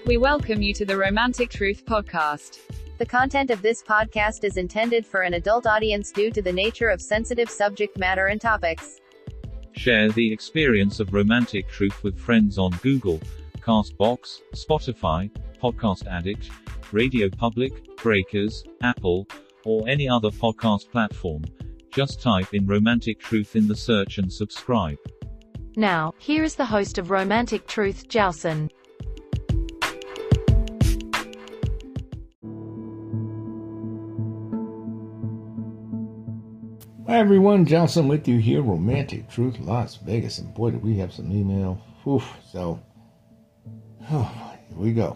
We welcome you to the Romantic Truth Podcast. The content of this podcast is intended for an adult audience due to the nature of sensitive subject matter and topics. Share the experience of Romantic Truth with friends on Google, Castbox, Spotify, Podcast Addict, Radio Public, Breakers, Apple, or any other podcast platform. Just type in Romantic Truth in the search and subscribe. Now, here is the host of Romantic Truth, Jalson. Hi everyone, Johnson with you here, Romantic Truth, Las Vegas, and boy, did we have some email. Here we go.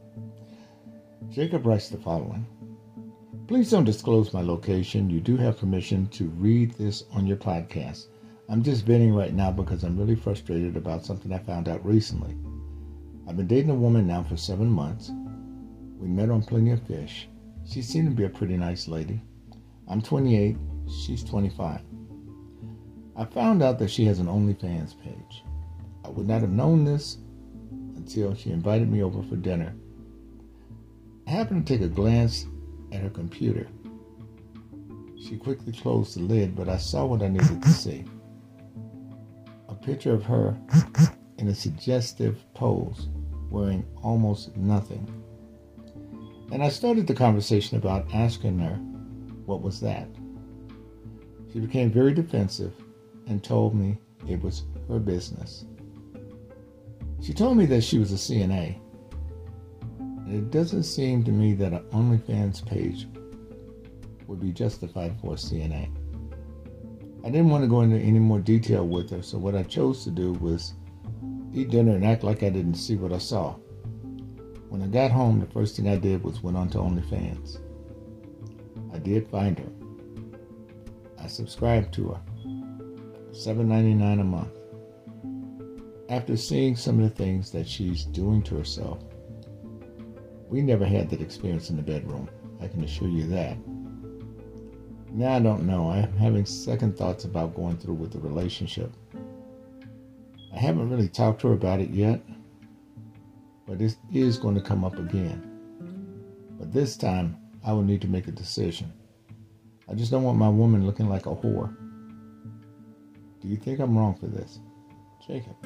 Jacob writes the following. Please don't disclose my location. You do have permission to read this on your podcast. I'm just venting right now because I'm really frustrated about something I found out recently. I've been dating a woman now for 7 months. We met on Plenty of Fish. She seemed to be a pretty nice lady. I'm 28. She's 25. I found out that she has an OnlyFans page. I would not have known this until she invited me over for dinner. I happened to take a glance at her computer. She quickly closed the lid, but I saw what I needed to see. A picture of her in a suggestive pose, wearing almost nothing. And I started the conversation about asking her, what was that? She became very defensive and told me it was her business. She told me that she was a CNA. And it doesn't seem to me that an OnlyFans page would be justified for a CNA. I didn't want to go into any more detail with her, so what I chose to do was eat dinner and act like I didn't see what I saw. When I got home, the first thing I did was went on to OnlyFans. I did find her. I subscribed to her. $7.99 a month. After seeing some of the things that she's doing to herself, we never had that experience in the bedroom. I can assure you that. Now I don't know. I'm having second thoughts about going through with the relationship. I haven't really talked to her about it yet, but it is going to come up again. But this time, I will need to make a decision. I just don't want my woman looking like a whore. Do you think I'm wrong for this? Jacob.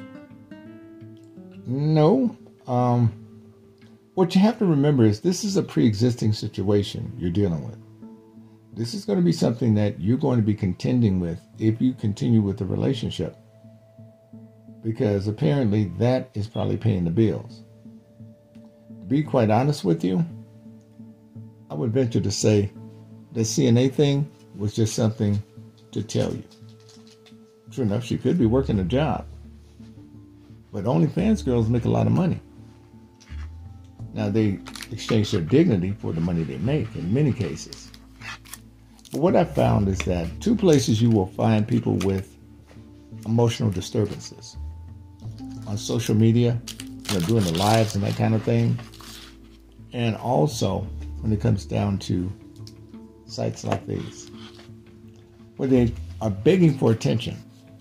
No. What you have to remember is this is a pre-existing situation you're dealing with. This is going to be something that you're going to be contending with if you continue with the relationship. Because apparently that is probably paying the bills. To be quite honest with you, I would venture to say the CNA thing was just something to tell you. True enough, she could be working a job. But OnlyFans girls make a lot of money. Now, they exchange their dignity for the money they make in many cases. But what I found is that two places you will find people with emotional disturbances. On social media, doing the lives and that kind of thing. And also when it comes down to sites like these, where they are begging for attention.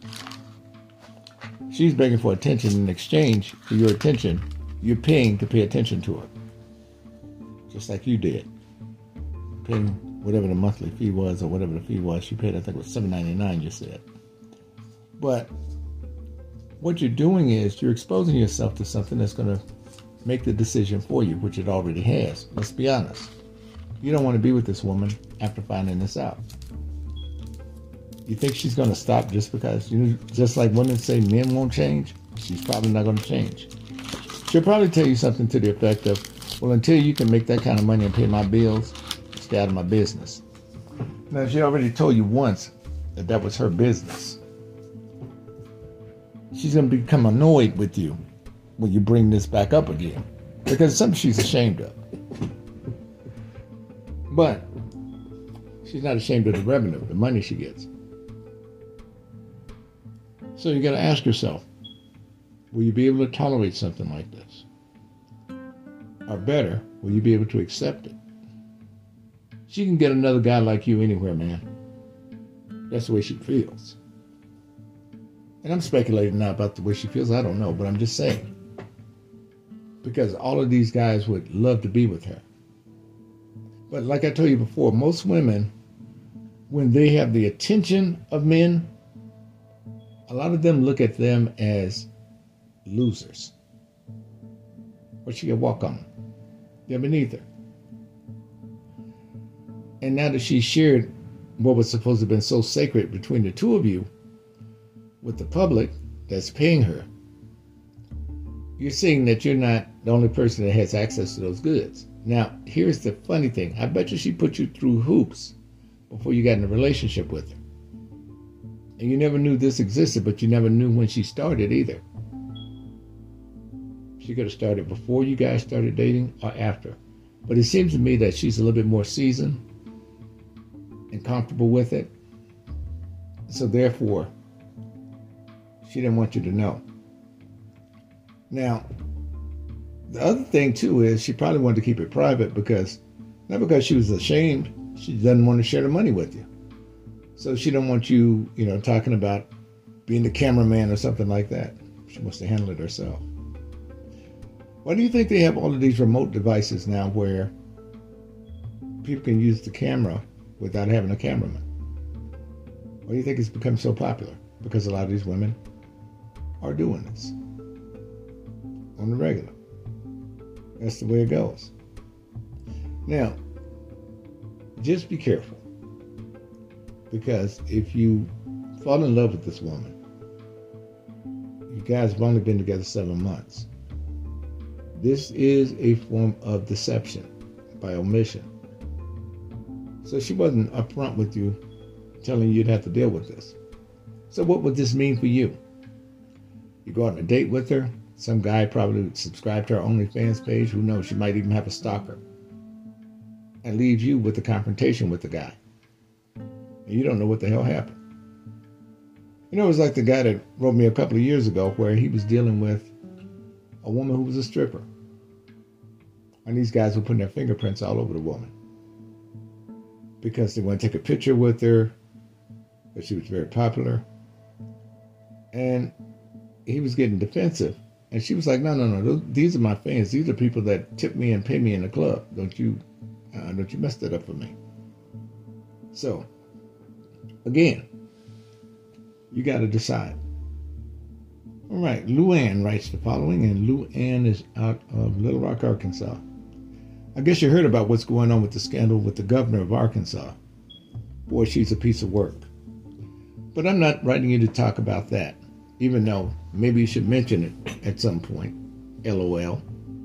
She's begging for attention. In exchange for your attention, you're paying to pay attention to her. Just like you did. Paying whatever the monthly fee was, or whatever the fee was. She paid, I think it was $7.99, you said. But what you're doing is you're exposing yourself to something that's going to make the decision for you, which it already has. Let's be honest. You don't want to be with this woman after finding this out. You think she's going to stop just because, just like women say men won't change? She's probably not going to change. She'll probably tell you something to the effect of, well, until you can make that kind of money and pay my bills, stay out of my business. Now, she already told you once that was her business. She's going to become annoyed with you when you bring this back up again, because it's something she's ashamed of. But she's not ashamed of the revenue, the money she gets. So you got to ask yourself, will you be able to tolerate something like this? Or better, will you be able to accept it? She can get another guy like you anywhere, man. That's the way she feels. And I'm speculating now about the way she feels. I don't know, but I'm just saying. because all of these guys would love to be with her. But like I told you before, most women, when they have the attention of men, a lot of them look at them as losers. Or she can walk on them. They're beneath her. And now that she shared what was supposed to have been so sacred between the two of you with the public that's paying her, you're seeing that you're not the only person that has access to those goods. Now, here's the funny thing. I bet you she put you through hoops before you got in a relationship with her. And you never knew this existed, but you never knew when she started either. She could have started before you guys started dating or after. But it seems to me that she's a little bit more seasoned and comfortable with it. So therefore, she didn't want you to know. Now, the other thing too is she probably wanted to keep it private not because she was ashamed, she doesn't want to share the money with you. So she don't want you, talking about being the cameraman or something like that. She wants to handle it herself. Why do you think they have all of these remote devices now where people can use the camera without having a cameraman? Why do you think it's become so popular? Because a lot of these women are doing this on the regular. That's the way it goes. Now, just be careful. Because if you fall in love with this woman, you guys have only been together 7 months. This is a form of deception by omission. So she wasn't upfront with you, telling you you'd have to deal with this. So what would this mean for you? You go out on a date with her. Some guy probably subscribed to her OnlyFans page. Who knows? She might even have a stalker. And leave you with the confrontation with the guy. And you don't know what the hell happened. It was like the guy that wrote me a couple of years ago where he was dealing with a woman who was a stripper. And these guys were putting their fingerprints all over the woman. Because they want to take a picture with her. Because she was very popular. And he was getting defensive. And she was like, no, these are my fans. These are people that tip me and pay me in the club. Don't you mess that up for me. So, again, you got to decide. All right, Luann writes the following, and Luann is out of Little Rock, Arkansas. I guess you heard about what's going on with the scandal with the governor of Arkansas. Boy, she's a piece of work. But I'm not writing you to talk about that, even though maybe you should mention it at some point. LOL.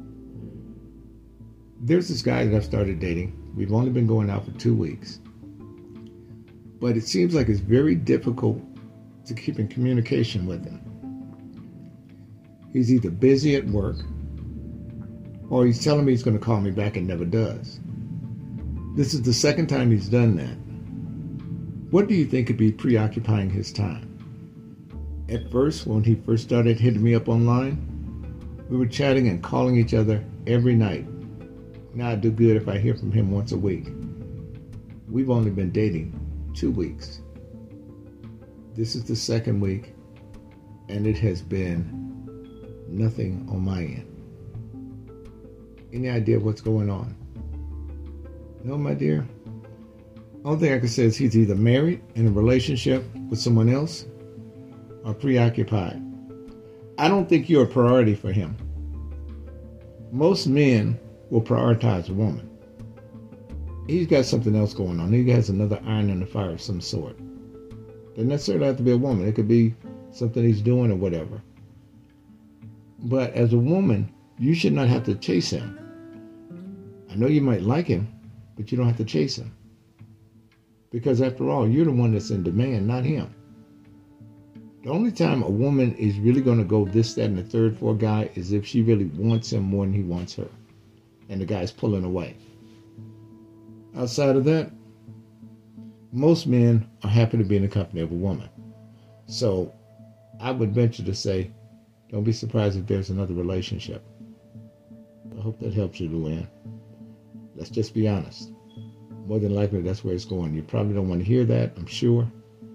There's this guy that I've started dating. We've only been going out for 2 weeks. But it seems like it's very difficult to keep in communication with him. He's either busy at work, or he's telling me he's going to call me back and never does. This is the second time he's done that. What do you think could be preoccupying his time? At first, when he first started hitting me up online, we were chatting and calling each other every night. Now I do good if I hear from him once a week. We've only been dating 2 weeks. This is the second week, and it has been nothing on my end. Any idea what's going on? No, my dear. Only thing I can say is he's either married in a relationship with someone else or preoccupied. I don't think you're a priority for him. Most men will prioritize a woman. He's got something else going on. He has another iron in the fire of some sort. Doesn't necessarily have to be a woman. It could be something he's doing or whatever. But as a woman, you should not have to chase him. I know you might like him, but you don't have to chase him. Because after all, you're the one that's in demand, not him. The only time a woman is really going to go this, that, and the third for a guy is if she really wants him more than he wants her. And the guy's pulling away. Outside of that, most men are happy to be in the company of a woman. So I would venture to say, don't be surprised if there's another relationship. I hope that helps you, Luann. Let's just be honest. More than likely, that's where it's going. You probably don't want to hear that, I'm sure.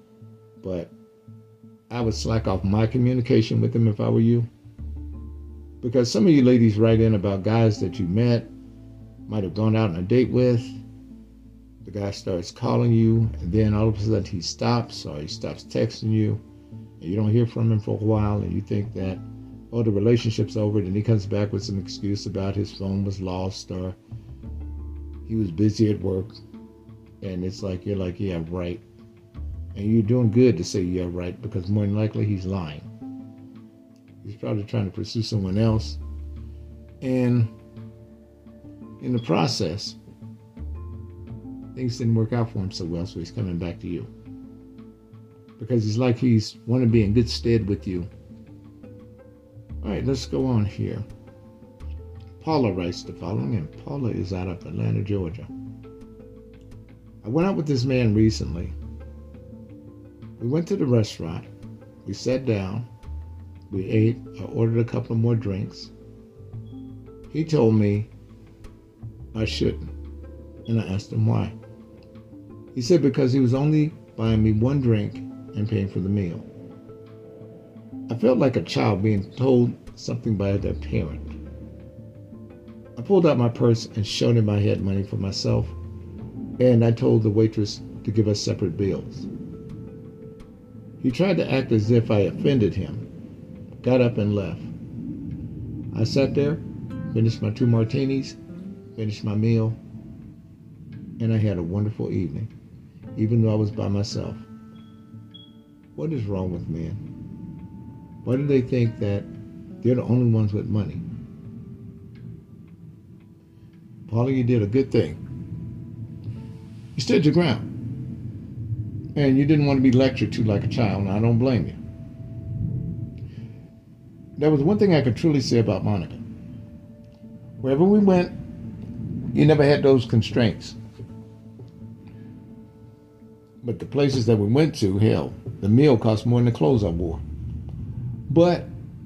But I would slack off my communication with him if I were you. Because some of you ladies write in about guys that you met, might have gone out on a date with. The guy starts calling you, and then all of a sudden he stops, or he stops texting you, and you don't hear from him for a while, and you think that, oh, the relationship's over. Then he comes back with some excuse about his phone was lost, or he was busy at work. And it's like, you're like, yeah, right. And you're doing good to say yeah, right, because more than likely he's lying. He's probably trying to pursue someone else. And in the process, things didn't work out for him so well, so he's coming back to you. Because he's like he's want to be in good stead with you. All right, let's go on here. Paula writes the following, and Paula is out of Atlanta, Georgia. I went out with this man recently. We went to the restaurant. We sat down. We ate. I ordered a couple more drinks. He told me I shouldn't. And I asked him why. He said because he was only buying me one drink and paying for the meal. I felt like a child being told something by their parent. I pulled out my purse and showed him I had money for myself, and I told the waitress to give us separate bills. He tried to act as if I offended him, got up and left. I sat there, finished my 2 martinis, finished my meal, and I had a wonderful evening, even though I was by myself. What is wrong with men? Why do they think that they're the only ones with money? Paula, you did a good thing. You stood your ground. And you didn't want to be lectured to like a child, and I don't blame you. There was one thing I could truly say about Monica. Wherever we went, you never had those constraints. But the places that we went to, hell, the meal cost more than the clothes I wore. But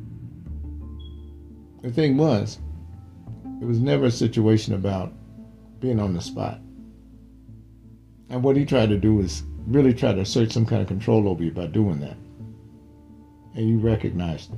the thing was, it was never a situation about being on the spot. And what he tried to do is really try to assert some kind of control over you by doing that. And you recognized it.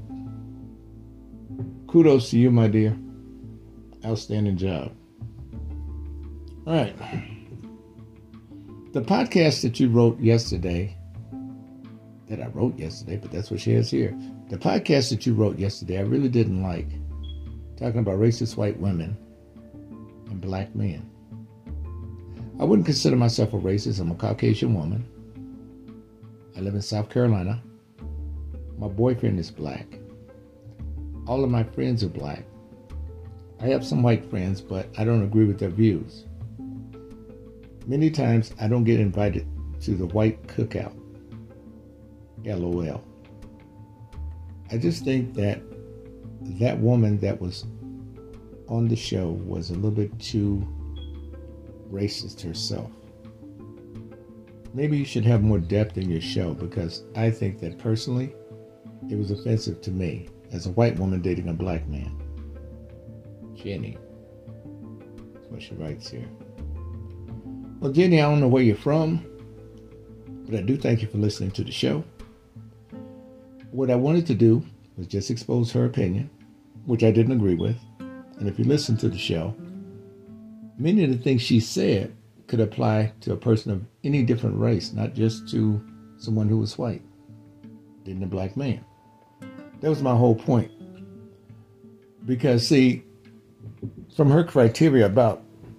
Kudos to you, my dear. Outstanding job. All right. The podcast that you wrote yesterday, but that's what she has here. The podcast that you wrote yesterday, I really didn't like. Talking about racist white women and black men. I wouldn't consider myself a racist. I'm a Caucasian woman. I live in South Carolina. My boyfriend is black. All of my friends are black. I have some white friends, but I don't agree with their views. Many times I don't get invited to the white cookout. LOL. I just think that woman that was on the show was a little bit too racist herself. Maybe you should have more depth in your show, because I think that personally it was offensive to me as a white woman dating a black man. Jenny. That's what she writes here. Well, Jenny, I don't know where you're from, but I do thank you for listening to the show. What I wanted to do was just expose her opinion, which I didn't agree with. And if you listen to the show, many of the things she said could apply to a person of any different race, not just to someone who was white, dating a black man. That was my whole point. Because, see, from her criteria about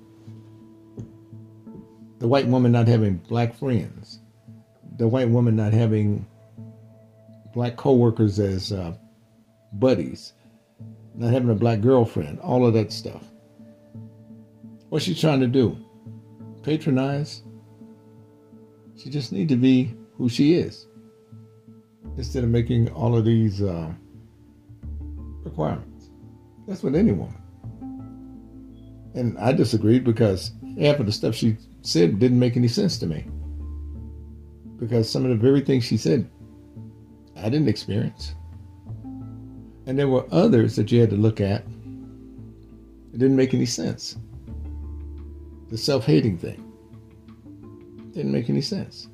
the white woman not having black friends, the white woman not having black co-workers as buddies, not having a black girlfriend, all of that stuff. What's she trying to do? Patronize? She just needs to be who she is, instead of making all of these requirements. That's with any woman. And I disagreed because half of the stuff she said didn't make any sense to me. Because some of the very things she said, I didn't experience. And there were others that you had to look at. It didn't make any sense. The self-hating thing didn't make any sense.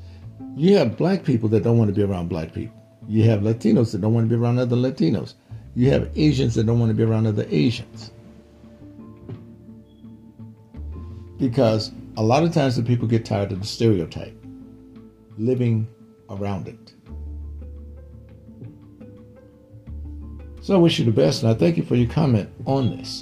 You have black people that don't want to be around black people. You have Latinos that don't want to be around other Latinos. You have Asians that don't want to be around other Asians. Because a lot of times the people get tired of the stereotype, living around it. So I wish you the best, and I thank you for your comment on this.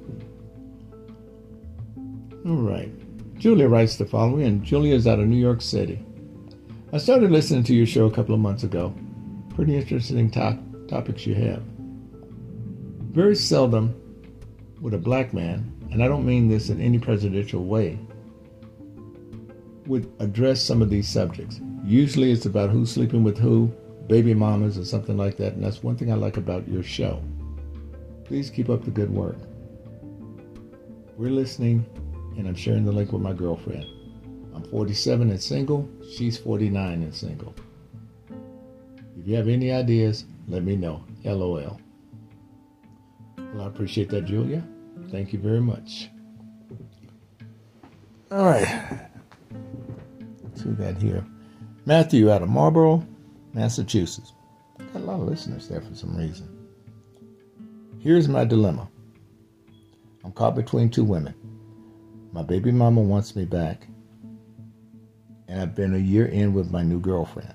All right. Julia writes the following, and Julia is out of New York City. I started listening to your show a couple of months ago. Pretty interesting topics you have. Very seldom would a black man, and I don't mean this in any presidential way, would address some of these subjects. Usually it's about who's sleeping with who, baby mamas or something like that, and that's one thing I like about your show. Please keep up the good work. We're listening, and I'm sharing the link with my girlfriend. I'm 47 and single. She's 49 and single. If you have any ideas, let me know. LOL. Well, I appreciate that, Julia. Thank you very much. All right. Let's do that here. Matthew out of Marlborough, Massachusetts. Got a lot of listeners there for some reason. Here's my dilemma. I'm caught between two women. My baby mama wants me back, and I've been a year in with my new girlfriend.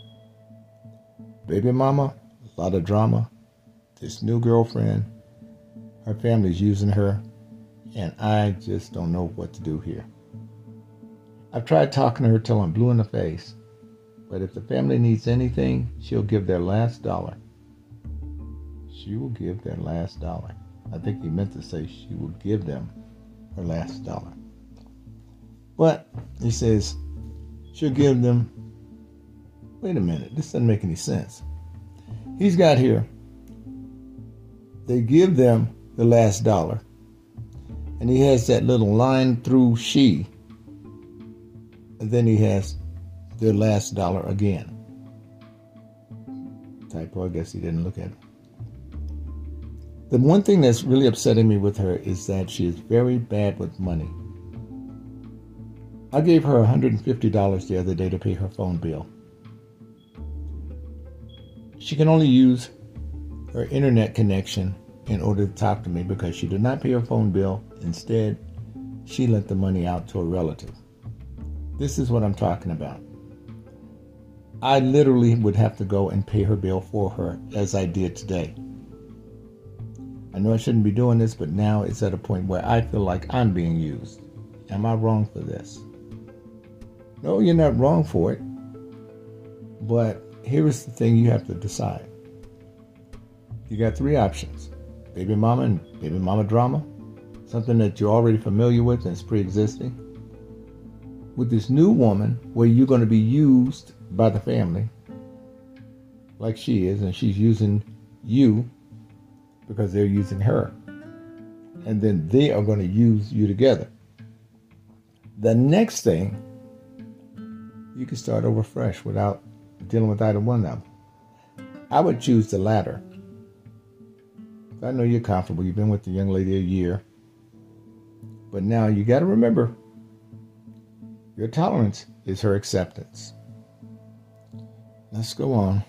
Baby mama, a lot of drama. This new girlfriend, her family's using her, and I just don't know what to do here. I've tried talking to her till I'm blue in the face, but if the family needs anything, she'll give their last dollar. She will give their last dollar. I think he meant to say she will give them her last dollar. But he says she'll give them, wait a minute, this doesn't make any sense. He's got here, they give them the last dollar, and he has that little line through she, and then he has their last dollar again. Typo, I guess he didn't look at it. The one thing that's really upsetting me with her is that she is very bad with money. I gave her $150 the other day to pay her phone bill. She can only use her internet connection in order to talk to me because she did not pay her phone bill. Instead, she lent the money out to a relative. This is what I'm talking about. I literally would have to go and pay her bill for her as I did today. I know I shouldn't be doing this, but now it's at a point where I feel like I'm being used. Am I wrong for this? No, you're not wrong for it. But here is the thing you have to decide. You got three options. Baby mama and baby mama drama. Something that you're already familiar with and is pre-existing. With this new woman where you're going to be used by the family like she is, and she's using you because they're using her. And then they are going to use you together. The next thing, you can start over fresh without dealing with either one of them. I would choose the latter. I know you're comfortable. You've been with the young lady a year. But now you got to remember, your tolerance is her acceptance. Let's go on.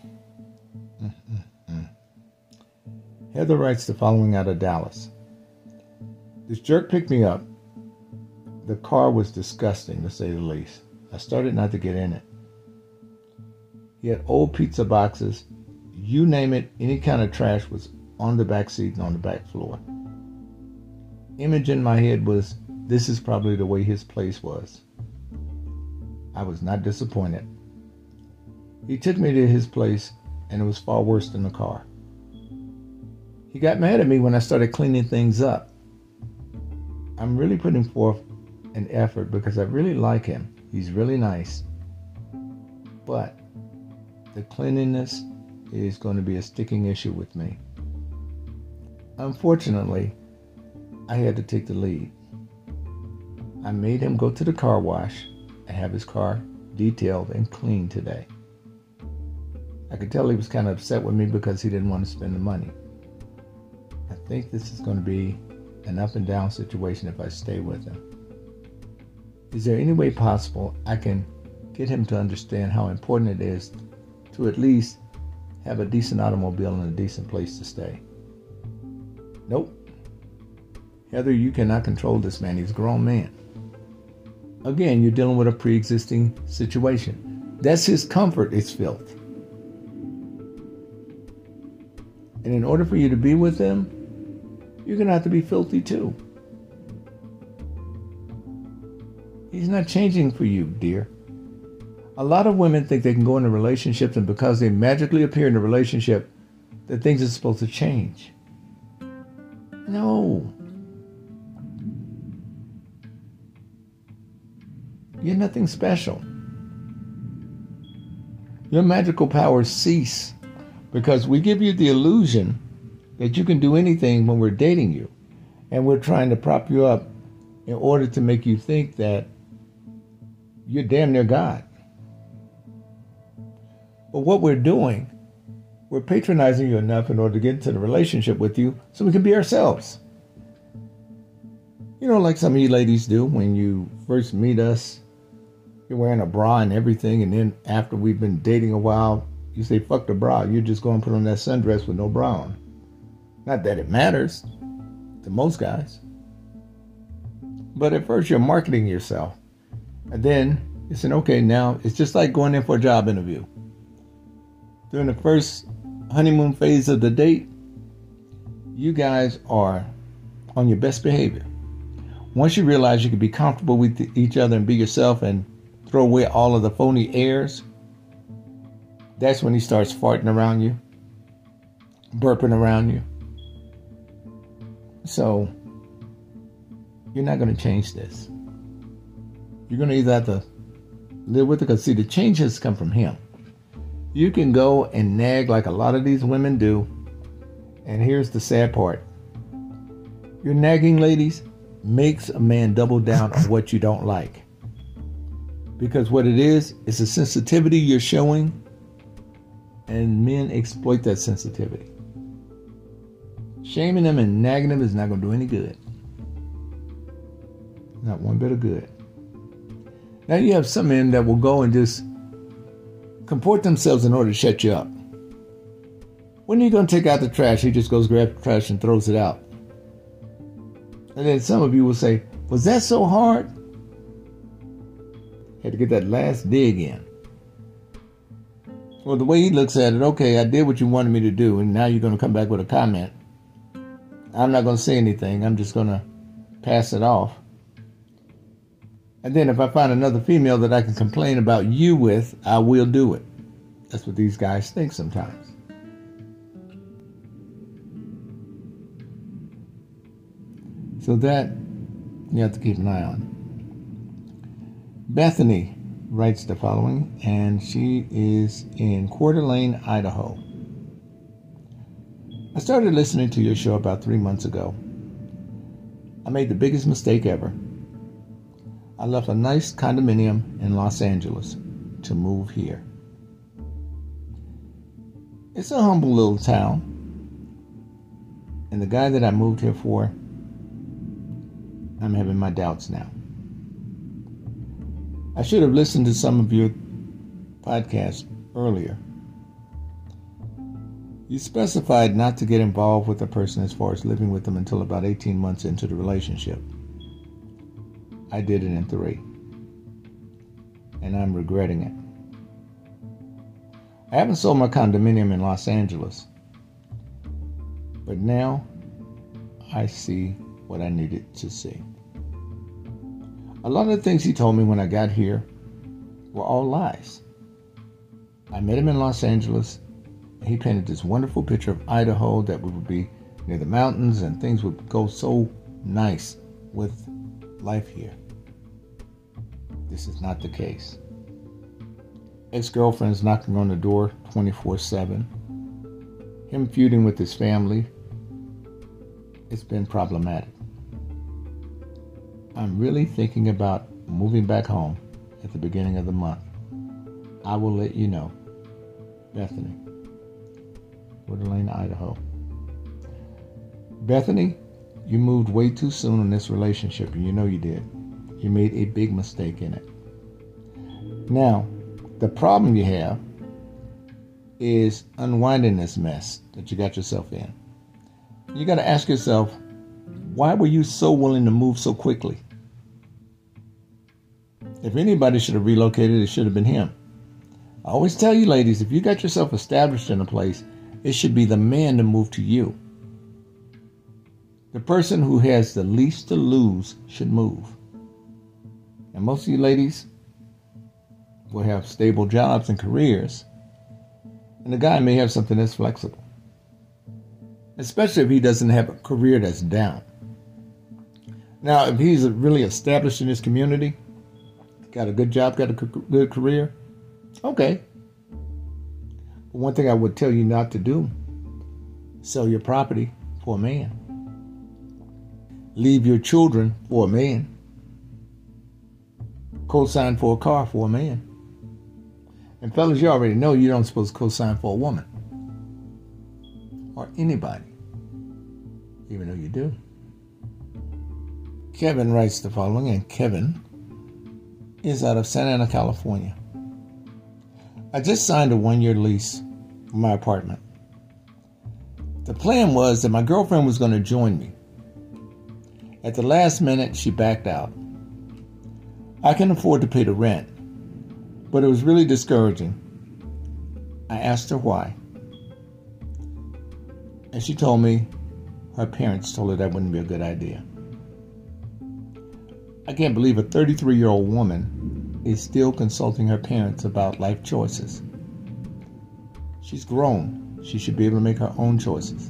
Heather writes the following out of Dallas. This jerk picked me up. The car was disgusting, to say the least. I started not to get in it. He had old pizza boxes. You name it, any kind of trash was on the back seat and on the back floor. Image in my head was, this is probably the way his place was. I was not disappointed. He took me to his place, and it was far worse than the car. He got mad at me when I started cleaning things up. I'm really putting forth an effort because I really like him. He's really nice. But the cleanliness is going to be a sticking issue with me. Unfortunately, I had to take the lead. I made him go to the car wash and have his car detailed and cleaned today. I could tell he was kind of upset with me because he didn't want to spend the money. I think this is going to be an up and down situation if I stay with him. Is there any way possible I can get him to understand how important it is to at least have a decent automobile and a decent place to stay? Nope. Heather, you cannot control this man. He's a grown man. Again, you're dealing with a pre-existing situation. That's his comfort, is filth. And in order for you to be with him, you're going to have to be filthy too. He's not changing for you, dear. A lot of women think they can go into relationships, and because they magically appear in a relationship, that things are supposed to change. No. You're nothing special. Your magical powers cease because we give you the illusion that you can do anything when we're dating you. And we're trying to prop you up in order to make you think that you're damn near God. But what we're doing, we're patronizing you enough in order to get into the relationship with you so we can be ourselves. You know, like some of you ladies do when you first meet us, you're wearing a bra and everything, and then after we've been dating a while, you say, fuck the bra. You're just going to put on that sundress with no bra on. Not that it matters to most guys. But at first you're marketing yourself. And then you're saying, okay, now it's just like going in for a job interview. During the first honeymoon phase of the date, you guys are on your best behavior. Once you realize you can be comfortable with each other and be yourself and throw away all of the phony airs, that's when he starts farting around you, burping around you. So you're not going to change this. You're going to either have to live with it, because see, the change has come from him. You can go and nag like a lot of these women do. And here's the sad part. Your nagging, ladies, makes a man double down on what you don't like. Because what it is a sensitivity you're showing, and men exploit that sensitivity. Shaming them and nagging them is not going to do any good. Not one bit of good. Now you have some men that will go and just comport themselves in order to shut you up. When are you going to take out the trash? He just goes grab the trash and throws it out. And then some of you will say, was that so hard? Had to get that last dig in. Well, the way he looks at it, okay, I did what you wanted me to do, and now you're going to come back with a comment. I'm not going to say anything. I'm just going to pass it off. And then if I find another female that I can complain about you with, I will do it. That's what these guys think sometimes. So that you have to keep an eye on. Bethany writes the following, and she is in Coeur d'Alene, Idaho. I started listening to your show about 3 months ago. I made the biggest mistake ever. I left a nice condominium in Los Angeles to move here. It's a humble little town, and the guy that I moved here for, I'm having my doubts now. I should have listened to some of your podcasts earlier. You specified not to get involved with a person as far as living with them until about 18 months into the relationship. I did it in 3. And I'm regretting it. I haven't sold my condominium in Los Angeles. But now I see what I needed to see. A lot of the things he told me when I got here were all lies. I met him in Los Angeles. And he painted this wonderful picture of Idaho, that we would be near the mountains and things would go so nice with life here. This is not the case. Ex-girlfriends knocking on the door 24/7. Him feuding with his family. It's been problematic. I'm really thinking about moving back home at the beginning of the month. I will let you know. Bethany, Coeur d'Alene, Idaho. Bethany, you moved way too soon in this relationship, and you know you did. You made a big mistake in it. Now, the problem you have is unwinding this mess that you got yourself in. You got to ask yourself, why were you so willing to move so quickly? If anybody should have relocated, it should have been him. I always tell you, ladies, if you got yourself established in a place, it should be the man to move to you. The person who has the least to lose should move. And most of you ladies will have stable jobs and careers, and the guy may have something that's flexible. Especially if he doesn't have a career that's down. Now, if he's really established in his community, got a good job, got a good career, okay. But one thing I would tell you not to do, sell your property for a man. Leave your children for a man. Co-sign for a car for a man. And fellas, you already know you don't supposed to co-sign for a woman. Or anybody. Even though you do. Kevin writes the following, and Kevin is out of Santa Ana, California. I just signed a 1-year lease for my apartment. The plan was that my girlfriend was going to join me. At the last minute, she backed out. I can afford to pay the rent, but it was really discouraging. I asked her why. And she told me her parents told her that wouldn't be a good idea. I can't believe a 33-year-old woman is still consulting her parents about life choices. She's grown. She should be able to make her own choices.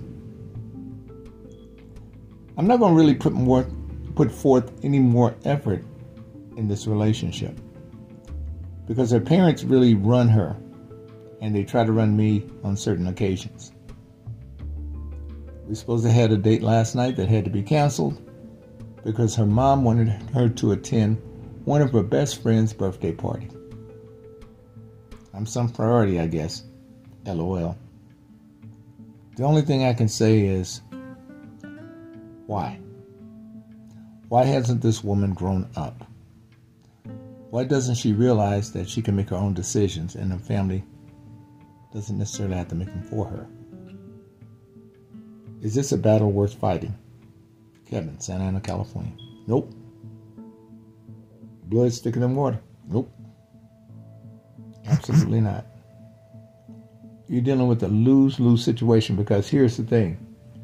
I'm not going to really put forth any more effort in this relationship because her parents really run her, and they try to run me on certain occasions. We supposed to have a date last night that had to be canceled because her mom wanted her to attend one of her best friend's birthday party. I'm some priority, I guess. LOL. The only thing I can say is, why? Why hasn't this woman grown up? Why doesn't she realize that she can make her own decisions and her family doesn't necessarily have to make them for her? Is this a battle worth fighting? Kevin, Santa Ana, California. Nope. Blood thicker than water. Nope. Absolutely not. You're dealing with a lose-lose situation because here's the thing.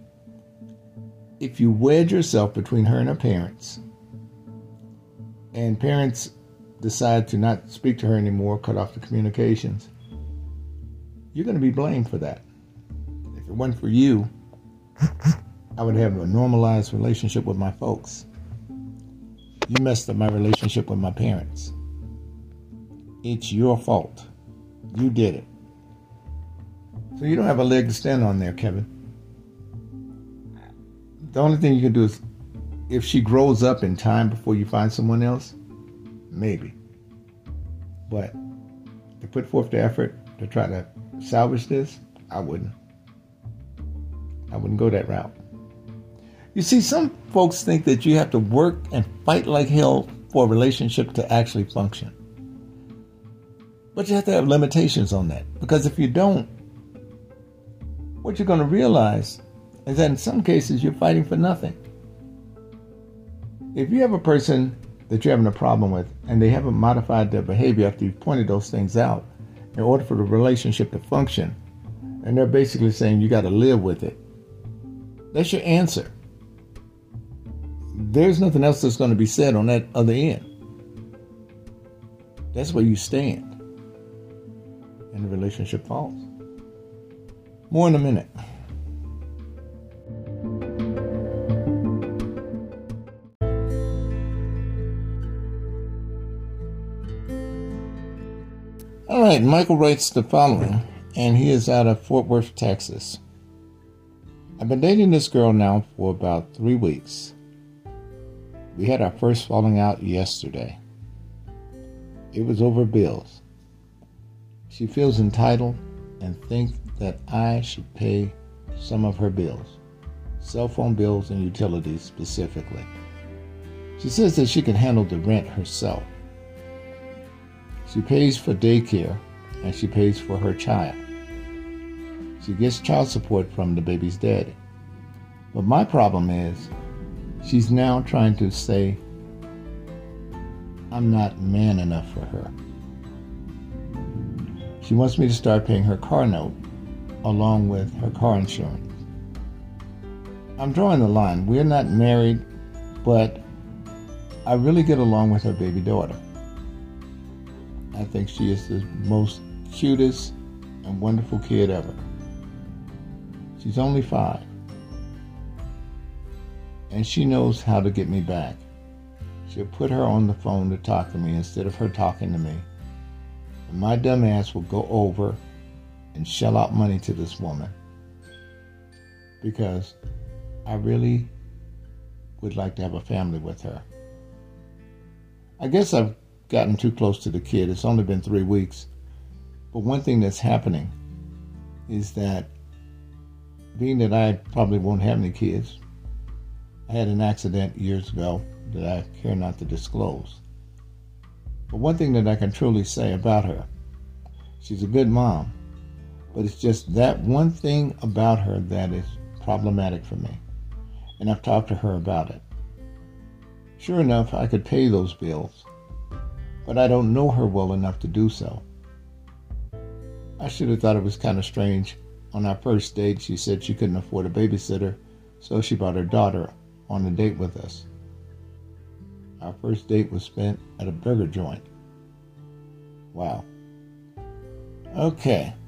If you wedge yourself between her and her parents, and parents decide to not speak to her anymore, cut off the communications, you're going to be blamed for that. If it wasn't for you, I would have a normalized relationship with my folks. You messed up my relationship with my parents. It's your fault. You did it. So you don't have a leg to stand on there, Kevin. The only thing you can do is, if she grows up in time before you find someone else, maybe. But to put forth the effort to try to salvage this, I wouldn't. I wouldn't go that route. You see, some folks think that you have to work and fight like hell for a relationship to actually function. But you have to have limitations on that. Because if you don't, what you're going to realize is that in some cases you're fighting for nothing. If you have a person that you're having a problem with and they haven't modified their behavior after you've pointed those things out in order for the relationship to function, and they're basically saying you got to live with it, that's your answer. There's nothing else that's going to be said on that other end. That's where you stand. And the relationship falls. More in a minute. All right, Michael writes the following, and he is out of Fort Worth, Texas. I've been dating this girl now for about 3 weeks. We had our first falling out yesterday. It was over bills. She feels entitled and thinks that I should pay some of her bills, cell phone bills and utilities specifically. She says that she can handle the rent herself. She pays for daycare and she pays for her child. She gets child support from the baby's daddy. But my problem is she's now trying to say I'm not man enough for her. She wants me to start paying her car note along with her car insurance. I'm drawing the line. We're not married, but I really get along with her baby daughter. I think she is the most cutest and wonderful kid ever. She's only 5. And she knows how to get me back. She'll put her on the phone to talk to me instead of her talking to me. And my dumb ass will go over and shell out money to this woman because I really would like to have a family with her. I guess I've gotten too close to the kid. It's only been 3 weeks. But one thing that's happening is that being that I probably won't have any kids, I had an accident years ago that I care not to disclose. But one thing that I can truly say about her, she's a good mom, but it's just that one thing about her that is problematic for me. And I've talked to her about it. Sure enough, I could pay those bills, but I don't know her well enough to do so. I should have thought it was kind of strange. On our first date, she said she couldn't afford a babysitter, so she brought her daughter on a date with us. Our first date was spent at a burger joint. Wow. Okay.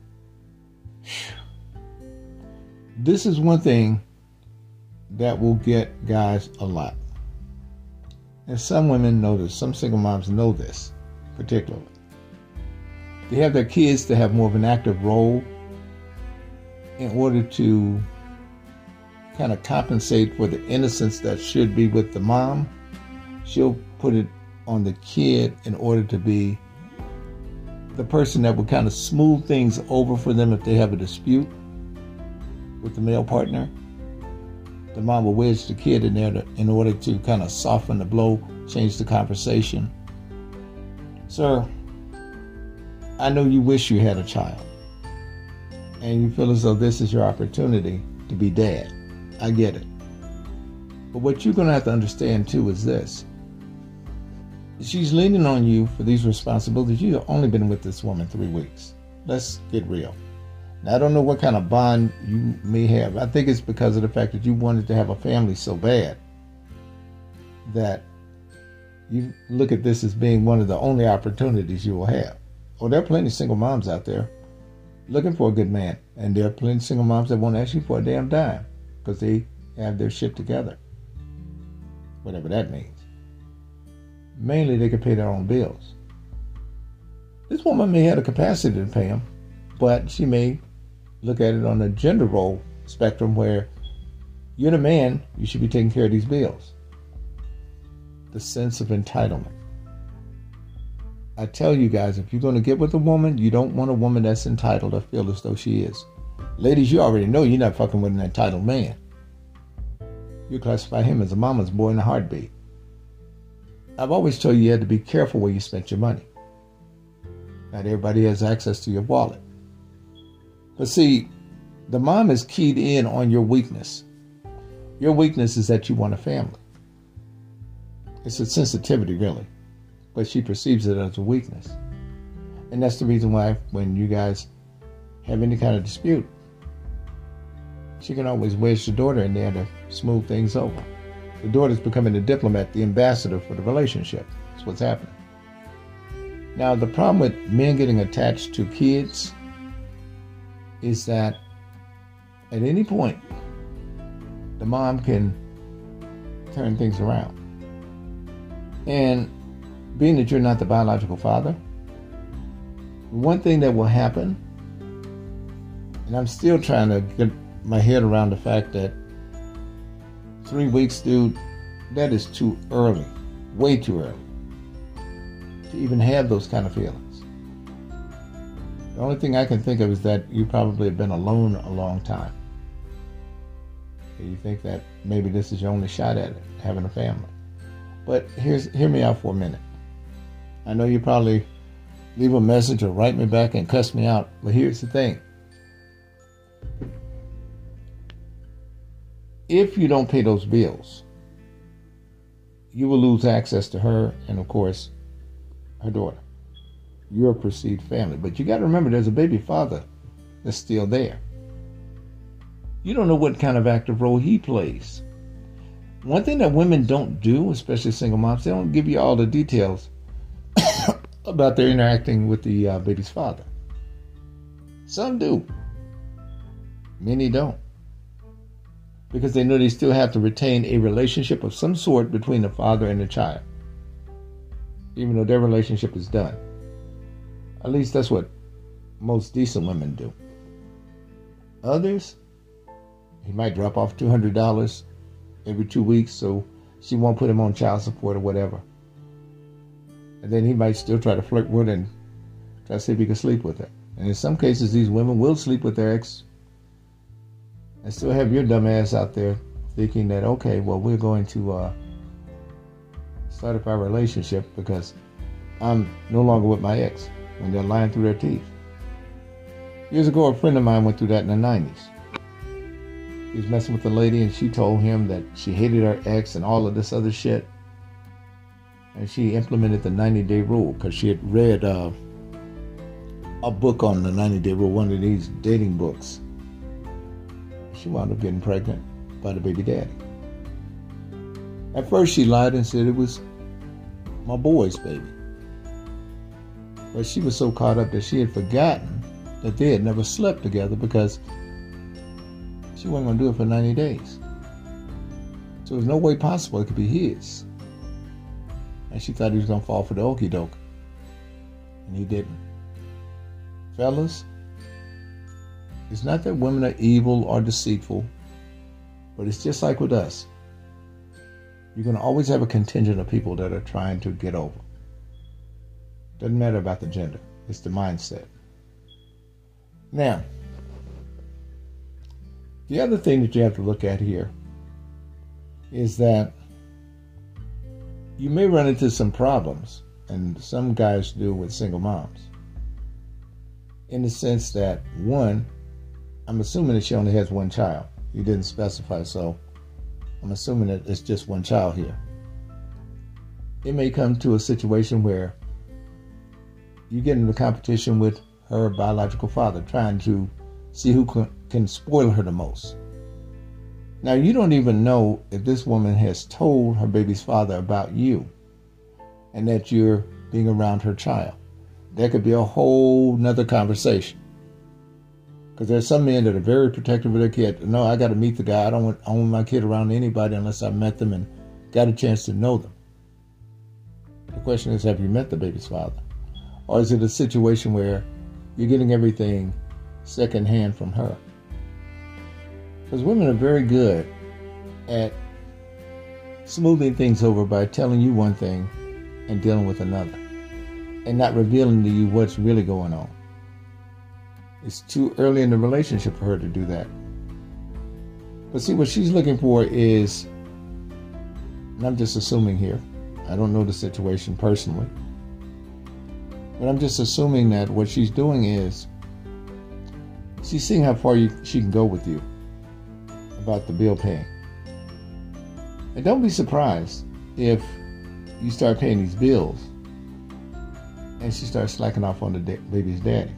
This is one thing that will get guys a lot. And some women know this. Some single moms know this, particularly. They have their kids to have more of an active role in order to kind of compensate for the innocence that should be with the mom. She'll put it on the kid in order to be the person that will kind of smooth things over for them if they have a dispute with the male partner. The mom will wedge the kid in there in order to kind of soften the blow, change the conversation. Sir, I know you wish you had a child, and you feel as though this is your opportunity to be dad. I get it. But what you're going to have to understand, too, is this. She's leaning on you for these responsibilities. You've only been with this woman 3 weeks. Let's get real. Now, I don't know what kind of bond you may have. I think it's because of the fact that you wanted to have a family so bad that you look at this as being one of the only opportunities you will have. Oh, there are plenty of single moms out there looking for a good man. And there are plenty of single moms that won't ask you for a damn dime because they have their shit together. Whatever that means. Mainly, they can pay their own bills. This woman may have the capacity to pay them, but she may look at it on a gender role spectrum where you're the man, you should be taking care of these bills. The sense of entitlement. I tell you guys, if you're going to get with a woman, you don't want a woman that's entitled or feel as though she is. Ladies, you already know you're not fucking with an entitled man. You classify him as a mama's boy in a heartbeat. I've always told you had to be careful where you spent your money. Not everybody has access to your wallet. But see, the mom is keyed in on your weakness. Your weakness is that you want a family. It's a sensitivity, really. But she perceives it as a weakness. And that's the reason why when you guys have any kind of dispute, she can always wedge the daughter in there to smooth things over. The daughter's becoming the diplomat, the ambassador for the relationship. That's what's happening. Now, the problem with men getting attached to kids is that at any point, the mom can turn things around. And being that you're not the biological father, one thing that will happen, and I'm still trying to get my head around the fact that 3 weeks, dude, that is too early, way too early to even have those kind of feelings. The only thing I can think of is that you probably have been alone a long time. You think that maybe this is your only shot at it, having a family. But hear me out for a minute. I know you probably leave a message or write me back and cuss me out, but here's the thing. if you don't pay those bills, you will lose access to her and, of course, her daughter, your perceived family. But you got to remember, there's a baby father that's still there. You don't know what kind of active role he plays. One thing that women don't do, especially single moms, they don't give you all the details about their interacting with the baby's father. Some do. Many don't. Because they know they still have to retain a relationship of some sort between the father and the child, even though their relationship is done. At least that's what most decent women do. Others, he might drop off $200 every 2 weeks so she won't put him on child support or whatever. And then he might still try to flirt with her and try to see if he can sleep with her. And in some cases, these women will sleep with their ex and still have your dumb ass out there thinking that, okay, well, we're going to start up our relationship because I'm no longer with my ex, when they're lying through their teeth. Years ago, a friend of mine went through that in the 90s. He was messing with a lady and she told him that she hated her ex and all of this other shit. And she implemented the 90-day rule because she had read a book on the 90-day rule, one of these dating books. She wound up getting pregnant by the baby daddy. At first she lied and said it was my boy's baby. But she was so caught up that she had forgotten that they had never slept together because she wasn't going to do it for 90 days. So there's no way possible it could be his. And she thought he was going to fall for the okie doke. And he didn't. Fellas, it's not that women are evil or deceitful, but it's just like with us. You're going to always have a contingent of people that are trying to get over. Doesn't matter about the gender. It's the mindset. Now, the other thing that you have to look at here is that you may run into some problems, and some guys do with single moms, in the sense that, one, I'm assuming that she only has one child. You didn't specify, so I'm assuming that it's just one child here. It may come to a situation where you get into competition with her biological father, trying to see who can spoil her the most. Now, you don't even know if this woman has told her baby's father about you and that you're being around her child. That could be a whole nother conversation. Because there's some men that are very protective of their kid. No, I got to meet the guy. I don't want my kid around anybody unless I met them and got a chance to know them. The question is, have you met the baby's father? Or is it a situation where you're getting everything secondhand from her? Because women are very good at smoothing things over by telling you one thing and dealing with another, and not revealing to you what's really going on. It's too early in the relationship for her to do that. But see, what she's looking for is, and I'm just assuming here, I don't know the situation personally, but I'm just assuming that what she's doing is she's seeing how far she can go with you about the bill paying. And don't be surprised if you start paying these bills and she starts slacking off on the baby's daddy.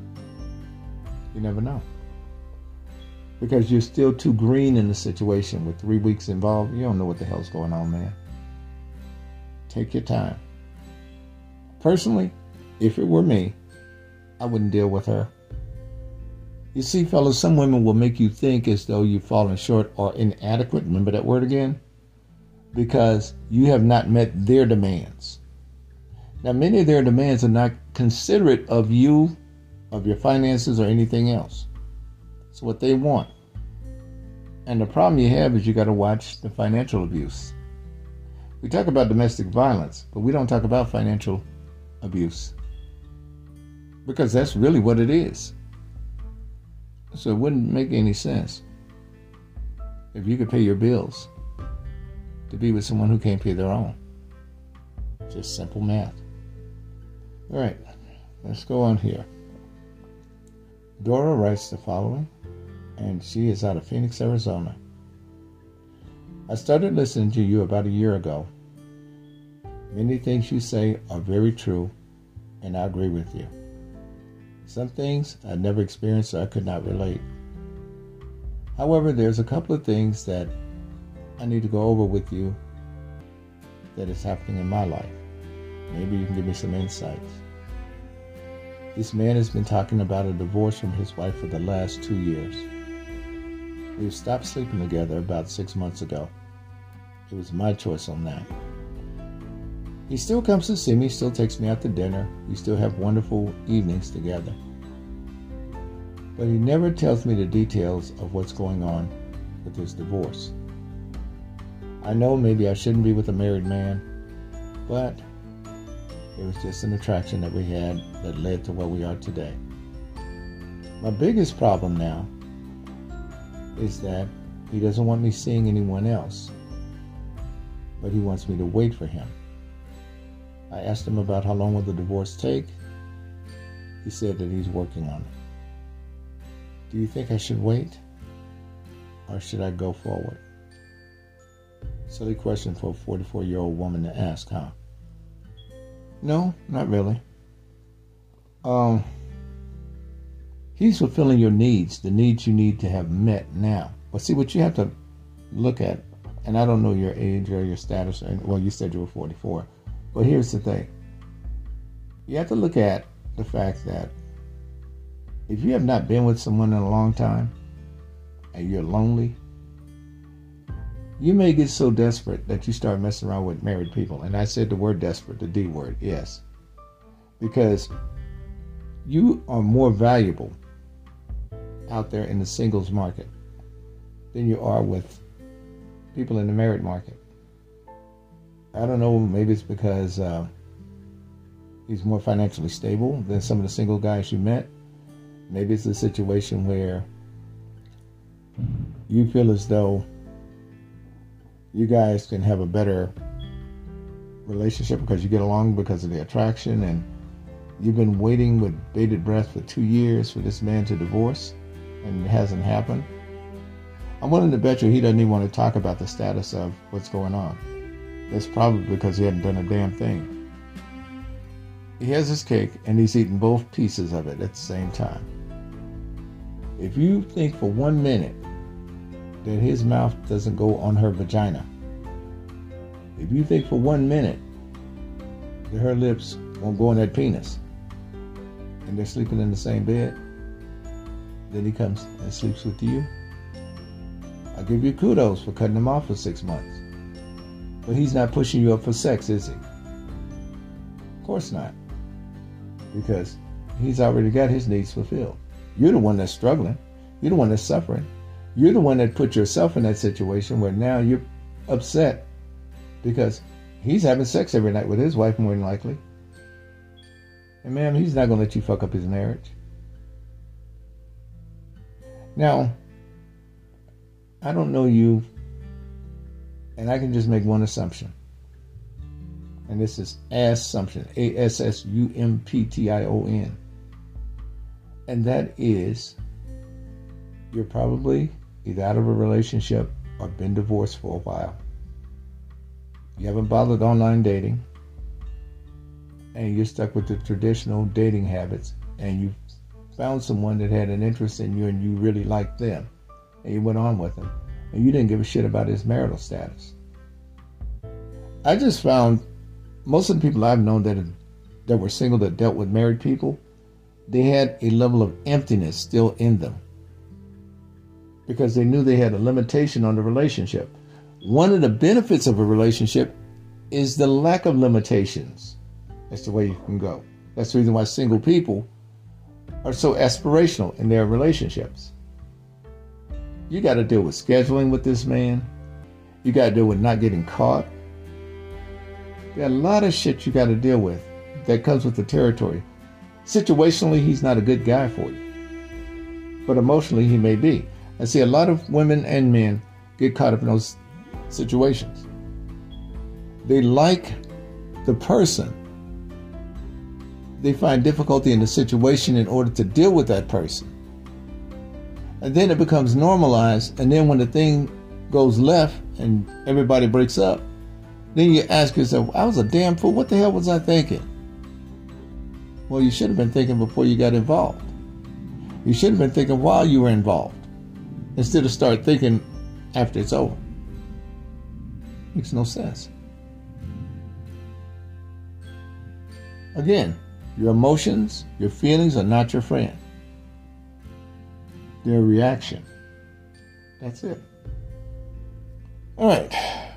You never know. Because you're still too green in the situation with 3 weeks involved. You don't know what the hell's going on, man. Take your time. Personally, if it were me, I wouldn't deal with her. You see, fellas, some women will make you think as though you've fallen short or inadequate. Remember that word again? Because you have not met their demands. Now, many of their demands are not considerate of you, of your finances, or anything else. It's what they want. And the problem you have is you got to watch the financial abuse. We talk about domestic violence, but we don't talk about financial abuse. Because that's really what it is. So it wouldn't make any sense if you could pay your bills to be with someone who can't pay their own. Just simple math. All right, let's go on here. Dora writes the following, and she is out of Phoenix, Arizona. I started listening to you about a year ago. Many things you say are very true, and I agree with you. Some things I never experienced, so I could not relate. However, there's a couple of things that I need to go over with you that is happening in my life. Maybe you can give me some insights. This man has been talking about a divorce from his wife for the last 2 years. We've stopped sleeping together about 6 months ago. It was my choice on that. He still comes to see me, still takes me out to dinner. We still have wonderful evenings together. But he never tells me the details of what's going on with his divorce. I know maybe I shouldn't be with a married man, but it was just an attraction that we had that led to where we are today. My biggest problem now is that he doesn't want me seeing anyone else, but he wants me to wait for him. I asked him about how long will the divorce take. He said that he's working on it. Do you think I should wait, or should I go forward? Silly question for a 44-year-old woman to ask, huh? No, not really. He's fulfilling your needs, the needs you need to have met now. But see, what you have to look at, and I don't know your age or your status, well, you said you were 44, but here's the thing. You have to look at the fact that if you have not been with someone in a long time, and you're lonely, you may get so desperate that you start messing around with married people. And I said the word desperate, the D word, yes. Because you are more valuable out there in the singles market than you are with people in the married market. I don't know, maybe it's because he's more financially stable than some of the single guys you met. Maybe it's a situation where you feel as though you guys can have a better relationship because you get along because of the attraction, and you've been waiting with bated breath for 2 years for this man to divorce, and it hasn't happened. I'm willing to bet you he doesn't even want to talk about the status of what's going on. That's probably because he hadn't done a damn thing. He has his cake, and he's eating both pieces of it at the same time. If you think for 1 minute that his mouth doesn't go on her vagina, if you think for 1 minute that her lips won't go on that penis, and they're sleeping in the same bed, then he comes and sleeps with you, I'll give you kudos for cutting him off for 6 months. But he's not pushing you up for sex, is he? Of course not. Because he's already got his needs fulfilled. You're the one that's struggling. You're the one that's suffering. You're the one that put yourself in that situation where now you're upset because he's having sex every night with his wife, more than likely. And ma'am, he's not going to let you fuck up his marriage. Now, I don't know you, and I can just make one assumption. And this is assumption, ASSUMPTION. And that is, you're probably either out of a relationship or been divorced for a while. You haven't bothered online dating, and you're stuck with the traditional dating habits, and you found someone that had an interest in you and you really liked them, and you went on with them, and you didn't give a shit about his marital status. I just found most of the people I've known that were single that dealt with married people, they had a level of emptiness still in them because they knew they had a limitation on the relationship. One of the benefits of a relationship is the lack of limitations. That's the way you can go. That's the reason why single people are so aspirational in their relationships. You got to deal with scheduling with this man. You got to deal with not getting caught. You got a lot of shit you got to deal with that comes with the territory. Situationally, he's not a good guy for you. But emotionally, he may be. I see a lot of women and men get caught up in those situations. They like the person. They find difficulty in the situation in order to deal with that person. And then it becomes normalized. And then when the thing goes left and everybody breaks up, then you ask yourself, I was a damn fool. What the hell was I thinking? Well, you should have been thinking before you got involved. You should have been thinking while you were involved, instead of start thinking after it's over. Makes no sense. Again, your emotions, your feelings are not your friend. They're a reaction. That's it. All right.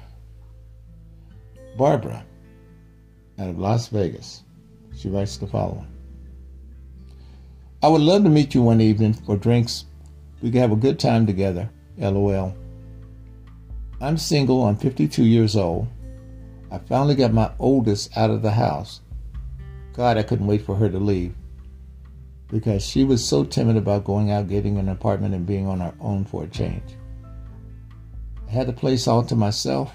Barbara, out of Las Vegas, she writes the following. I would love to meet you one evening for drinks. We could have a good time together. LOL. I'm single. I'm 52 years old. I finally got my oldest out of the house. God, I couldn't wait for her to leave because she was so timid about going out, getting an apartment, and being on her own for a change. I had the place all to myself,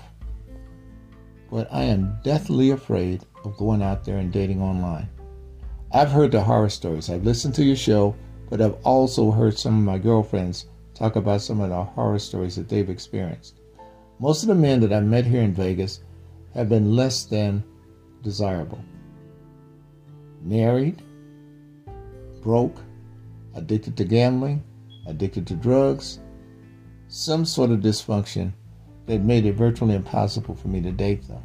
but I am deathly afraid of going out there and dating online. I've heard the horror stories. I've listened to your show, but I've also heard some of my girlfriends talk about some of the horror stories that they've experienced. Most of the men that I've met here in Vegas have been less than desirable. Married, broke, addicted to gambling, addicted to drugs, some sort of dysfunction that made it virtually impossible for me to date them.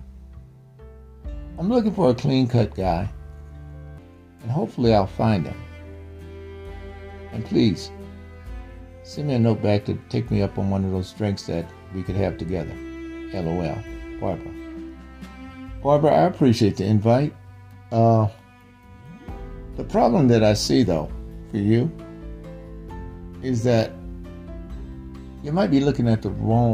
I'm looking for a clean-cut guy, and hopefully I'll find him. And please, send me a note back to take me up on one of those drinks that we could have together. LOL. Barbara. Barbara, I appreciate the invite. The problem that I see, though, for you is that you might be looking at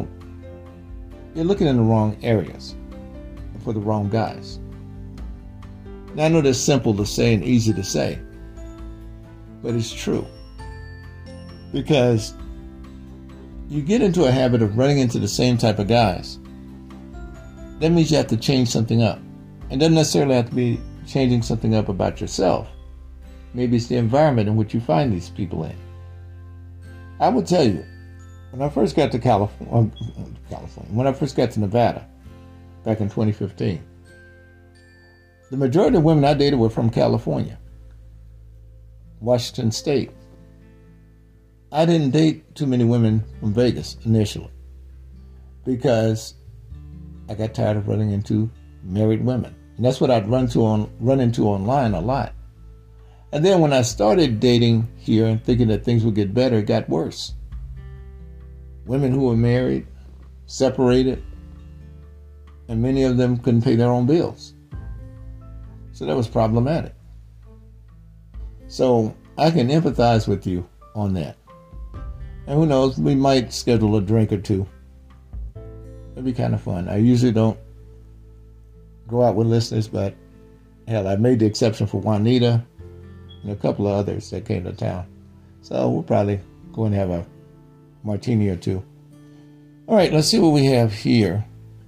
you're looking in the wrong areas for the wrong guys. Now, I know that's simple to say and easy to say, but it's true. Because you get into a habit of running into the same type of guys. That means you have to change something up. It doesn't necessarily have to be changing something up about yourself. Maybe it's the environment in which you find these people in. I will tell you, when I first got to when I first got to Nevada, back in 2015, the majority of women I dated were from California, Washington State. I didn't date too many women from Vegas initially because I got tired of running into married women. And that's what I'd run into online a lot. And then when I started dating here and thinking that things would get better, it got worse. Women who were married, separated, and many of them couldn't pay their own bills. So that was problematic. So I can empathize with you on that. And who knows, we might schedule a drink or two. It'd be kind of fun. I usually don't go out with listeners, but hell, I made the exception for Juanita and a couple of others that came to town. So we'll probably go and have a martini or two. All right, let's see what we have here.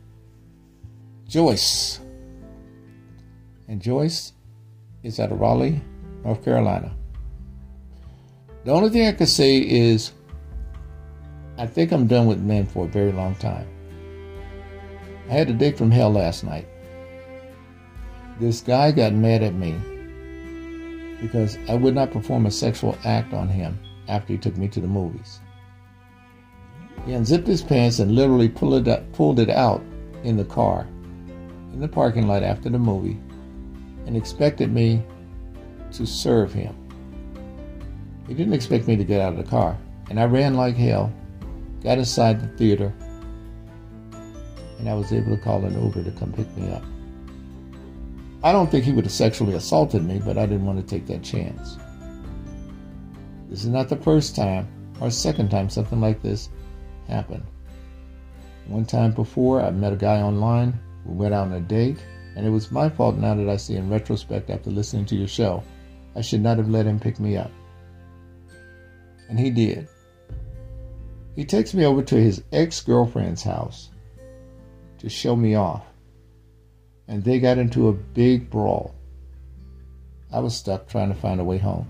Joyce. And Joyce is out of Raleigh, North Carolina. The only thing I can say is I think I'm done with men for a very long time. I had a date from hell last night. This guy got mad at me because I would not perform a sexual act on him after he took me to the movies. He unzipped his pants and literally pulled it out in the car, in the parking lot after the movie, and expected me to serve him. He didn't expect me to get out of the car, and I ran like hell, got inside the theater, and I was able to call an Uber to come pick me up. I don't think he would have sexually assaulted me, but I didn't want to take that chance. This is not the first time or second time something like this happened. One time before, I met a guy online. We went out on a date, and it was my fault now that I see in retrospect after listening to your show. I should not have let him pick me up. And he did. He takes me over to his ex-girlfriend's house to show me off. And they got into a big brawl. I was stuck trying to find a way home.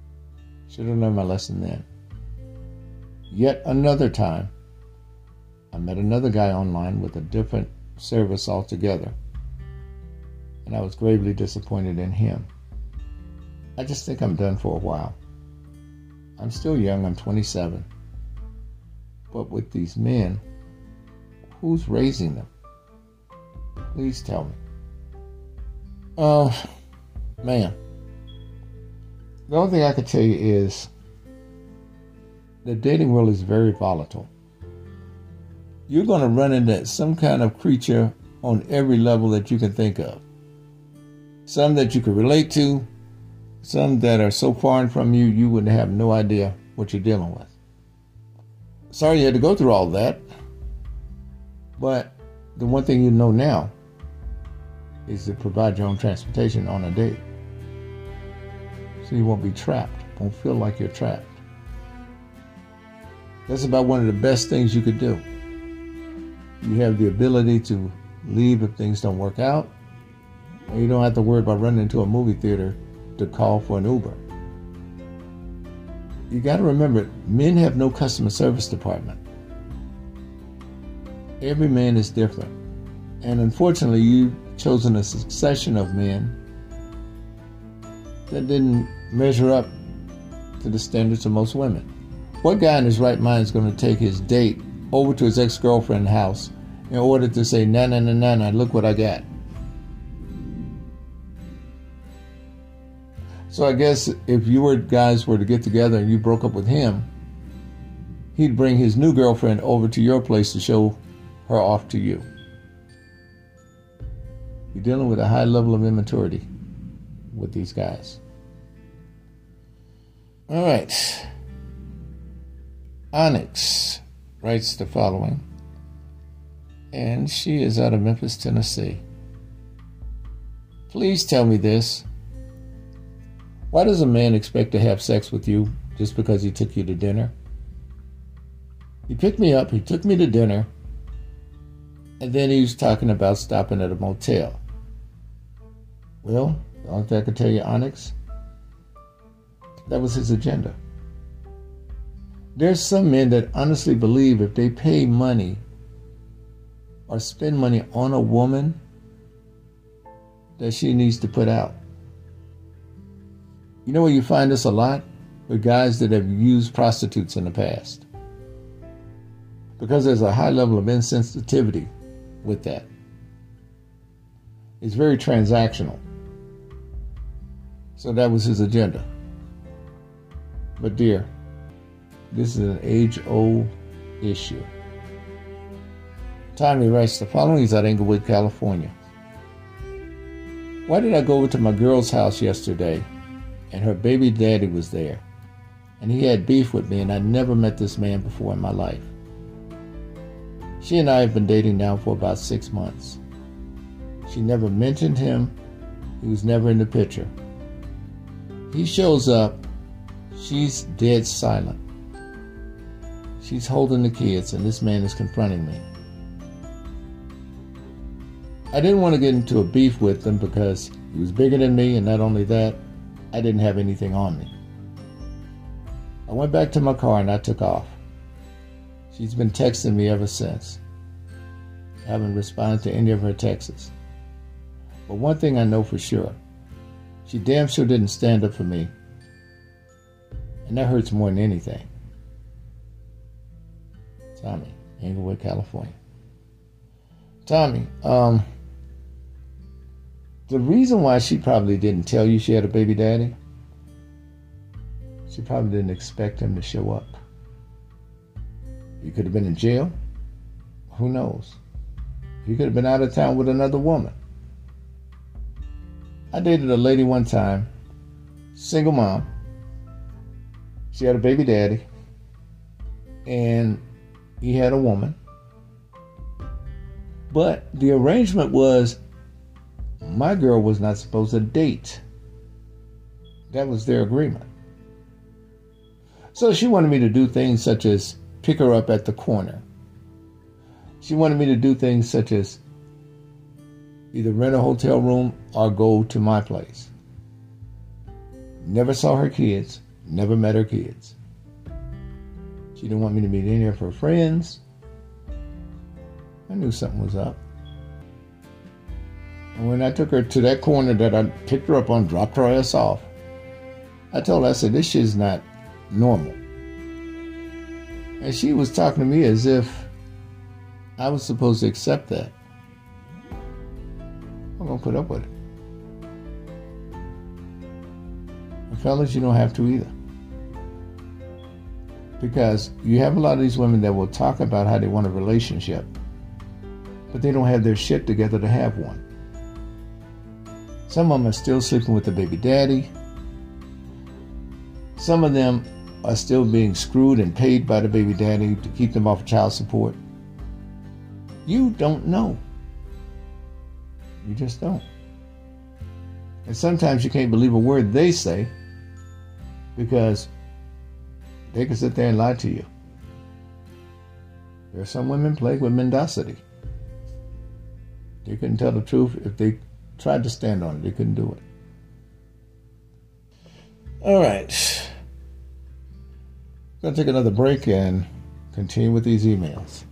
Should have learned my lesson then. Yet another time, met another guy online with a different service altogether, and I was gravely disappointed in him. I just think I'm done for a while. I'm still young, I'm 27. But with these men, who's raising them? Please tell me. Man. The only thing I can tell you is the dating world is very volatile. You're going to run into some kind of creature on every level that you can think of. Some that you can relate to, some that are so foreign from you, you would have no idea what you're dealing with. Sorry you had to go through all that, but the one thing you know now is to provide your own transportation on a date. So you won't be trapped, won't feel like you're trapped. That's about one of the best things you could do. You have the ability to leave if things don't work out, and you don't have to worry about running into a movie theater to call for an Uber. You got to remember, men have no customer service department. Every man is different. And unfortunately, you've chosen a succession of men that didn't measure up to the standards of most women. What guy in his right mind is going to take his date over to his ex-girlfriend's house in order to say, nah, look what I got? So I guess if you guys were to get together and you broke up with him, he'd bring his new girlfriend over to your place to show her off to you. You're dealing with a high level of immaturity with these guys. All right. Onyx writes the following, and she is out of Memphis, Tennessee. Please tell me this. Why does a man expect to have sex with you just because he took you to dinner? He picked me up, he took me to dinner, and then he was talking about stopping at a motel. Well, the only thing I can tell you, Onyx, that was his agenda. There's some men that honestly believe if they pay money or spend money on a woman, that she needs to put out. You know where you find this a lot? With guys that have used prostitutes in the past. Because there's a high level of insensitivity with that. It's very transactional. So that was his agenda. But dear, this is an age-old issue. Tommy writes the following. He's at Inglewood, California. Why did I go over to my girl's house yesterday and her baby daddy was there, and he had beef with me, and I never met this man before in my life. She and I have been dating now for about 6 months. She never mentioned him. He was never in the picture. He shows up. She's dead silent. She's holding the kids, and this man is confronting me. I didn't want to get into a beef with him because he was bigger than me, and not only that, I didn't have anything on me. I went back to my car and I took off. She's been texting me ever since. I haven't responded to any of her texts. But one thing I know for sure, she damn sure didn't stand up for me. And that hurts more than anything. Tommy, Inglewood, California. Tommy, the reason why she probably didn't tell you she had a baby daddy, she probably didn't expect him to show up. You could have been in jail. Who knows? You could have been out of town with another woman. I dated a lady one time, single mom. She had a baby daddy, and he had a woman. But the arrangement was, my girl was not supposed to date. That was their agreement. So she wanted me to do things such as pick her up at the corner. She wanted me to do things such as either rent a hotel room or go to my place. Never saw her kids, never met her kids. She didn't want me to meet any of her friends. I knew something was up. And when I took her to that corner that I picked her up on, dropped her ass off, I told her, I said, this shit's not normal. And she was talking to me as if I was supposed to accept that. I'm going to put up with it. And fellas, you don't have to either. Because you have a lot of these women that will talk about how they want a relationship, but they don't have their shit together to have one. Some of them are still sleeping with the baby daddy. Some of them are still being screwed and paid by the baby daddy to keep them off of child support. You don't know. You just don't. And sometimes you can't believe a word they say because they can sit there and lie to you. There are some women plagued with mendacity. They couldn't tell the truth if they tried to stand on it. They couldn't do it. All right. Going to take another break and continue with these emails.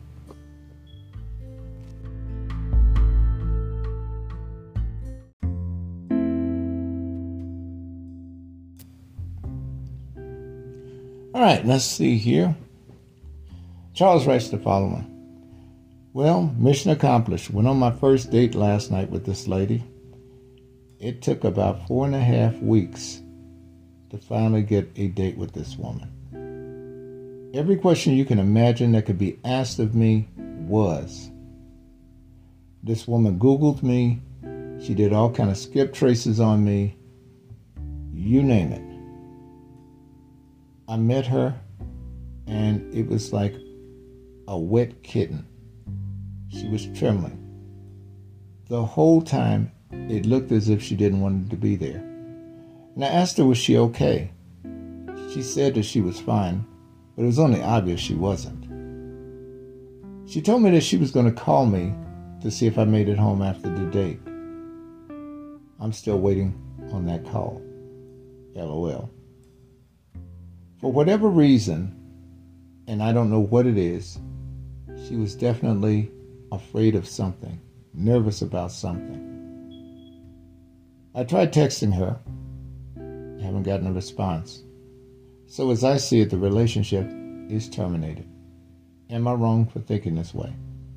All right, let's see here. Charles writes the following. Well, mission accomplished. Went on my first date last night with this lady. It took about 4.5 weeks to finally get a date with this woman. Every question you can imagine that could be asked of me was. This woman Googled me. She did all kind of skip traces on me. You name it. I met her, and it was like a wet kitten. She was trembling. The whole time, it looked as if she didn't want to be there. And I asked her, was she okay? She said that she was fine, but it was only obvious she wasn't. She told me that she was going to call me to see if I made it home after the date. I'm still waiting on that call. LOL. For whatever reason, and I don't know what it is, she was definitely afraid of something, nervous about something. I tried texting her. I haven't gotten a response. So as I see it, the relationship is terminated. Am I wrong for thinking this way?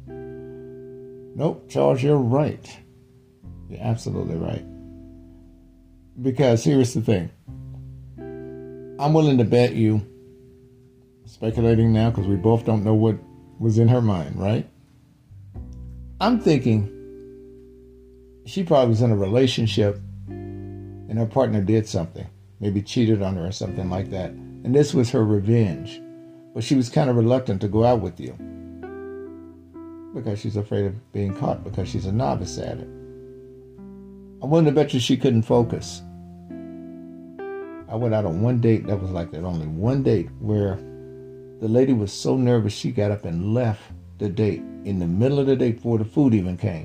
Nope, Charles, you're right. You're absolutely right. Because here's the thing. I'm willing to bet you, speculating now because we both don't know what was in her mind, right? I'm thinking she probably was in a relationship and her partner did something, maybe cheated on her or something like that. And this was her revenge. But she was kind of reluctant to go out with you because she's afraid of being caught because she's a novice at it. I'm willing to bet you she couldn't focus. I went out on one date that was like that, only one date, where the lady was so nervous she got up and left the date in the middle of the date before the food even came.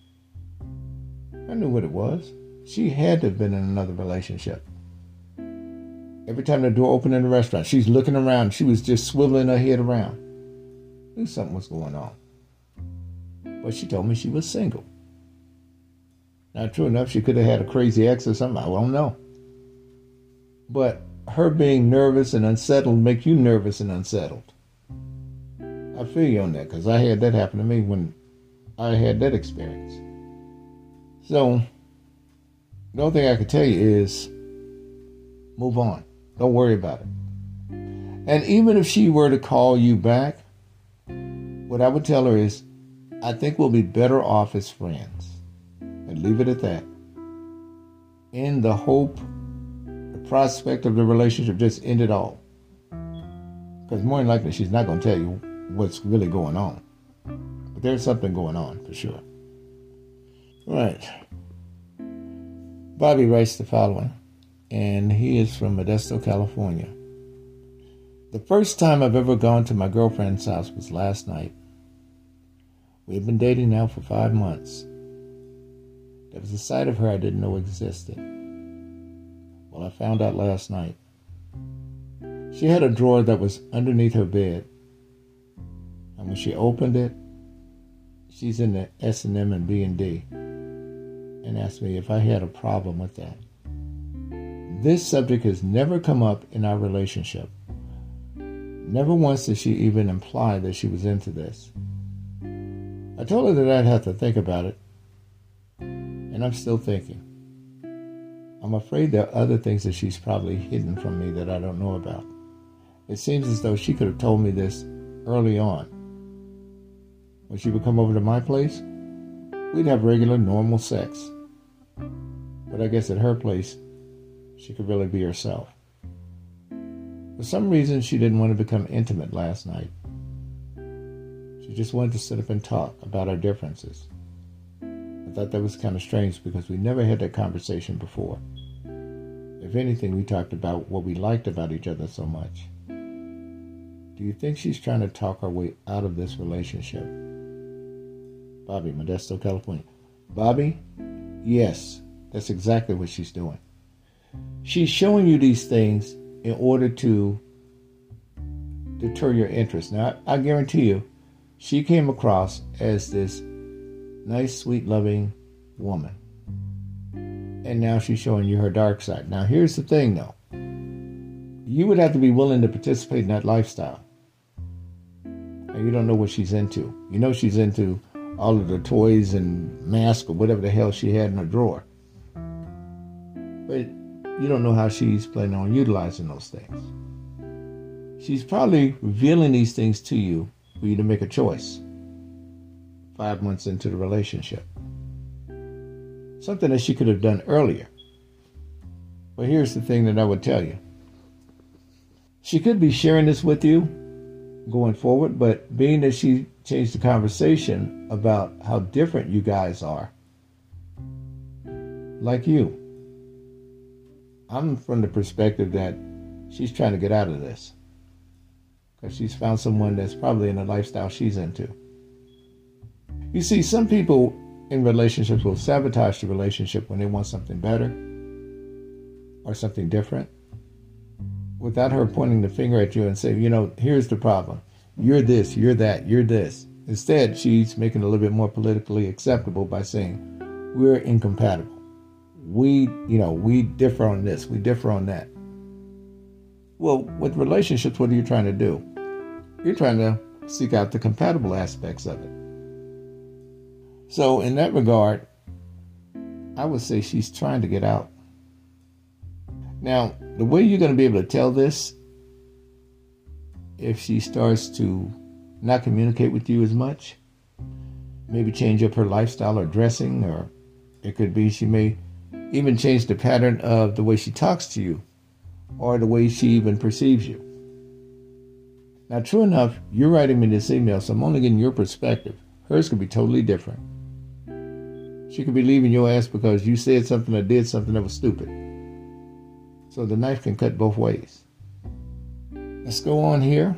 I knew what it was. She had to have been in another relationship. Every time the door opened in the restaurant, she's looking around. She was just swiveling her head around. I knew something was going on. But she told me she was single. Now, true enough, she could have had a crazy ex or something. I don't know. But her being nervous and unsettled make you nervous and unsettled. I feel you on that because I had that happen to me when I had that experience. So, the only thing I can tell you is move on. Don't worry about it. And even if she were to call you back, what I would tell her is, I think we'll be better off as friends. And leave it at that. In the hope, the prospect of the relationship just end it all. Because more than likely she's not going to tell you what's really going on. But there's something going on for sure. All right. Bobby writes the following, and he is from Modesto, California. The first time I've ever gone to my girlfriend's house was last night. We've been dating now for 5 months. There was a side of her I didn't know existed. Well, I found out last night. She had a drawer that was underneath her bed. And when she opened it, she's in the S&M and B&D, and asked me if I had a problem with that. This subject has never come up in our relationship. Never once did she even imply that she was into this. I told her that I'd have to think about it, and I'm still thinking. I'm afraid there are other things that she's probably hidden from me that I don't know about. It seems as though she could have told me this early on. When she would come over to my place, we'd have regular, normal sex. But I guess at her place, she could really be herself. For some reason, she didn't want to become intimate last night. She just wanted to sit up and talk about our differences. I thought that was kind of strange because we never had that conversation before. If anything, we talked about what we liked about each other so much. Do you think she's trying to talk her way out of this relationship? Bobby, Modesto, California. Bobby, yes, that's exactly what she's doing. She's showing you these things in order to deter your interest. Now, I guarantee you, she came across as this nice, sweet, loving woman. And now she's showing you her dark side. Now, here's the thing, though. You would have to be willing to participate in that lifestyle. And you don't know what she's into. You know she's into all of the toys and masks or whatever the hell she had in her drawer. But you don't know how she's planning on utilizing those things. She's probably revealing these things to you for you to make a choice 5 months into the relationship. Something that she could have done earlier. But here's the thing that I would tell you. She could be sharing this with you going forward, but being that she changed the conversation about how different you guys are, like you, I'm from the perspective that she's trying to get out of this because she's found someone that's probably in a lifestyle she's into. You see, some people in relationships will sabotage the relationship when they want something better or something different without her pointing the finger at you and saying, you know, here's the problem. You're this, you're that, you're this. Instead, she's making it a little bit more politically acceptable by saying, we're incompatible. We differ on this, we differ on that. Well, with relationships, what are you trying to do? You're trying to seek out the compatible aspects of it. So in that regard, I would say she's trying to get out. Now, the way you're going to be able to tell this, if she starts to not communicate with you as much, maybe change up her lifestyle or dressing, or it could be she may even change the pattern of the way she talks to you or the way she even perceives you. Now, true enough, you're writing me this email, so I'm only getting your perspective. Hers could be totally different. She could be leaving your ass because you said something or did something that was stupid. So the knife can cut both ways. Let's go on here.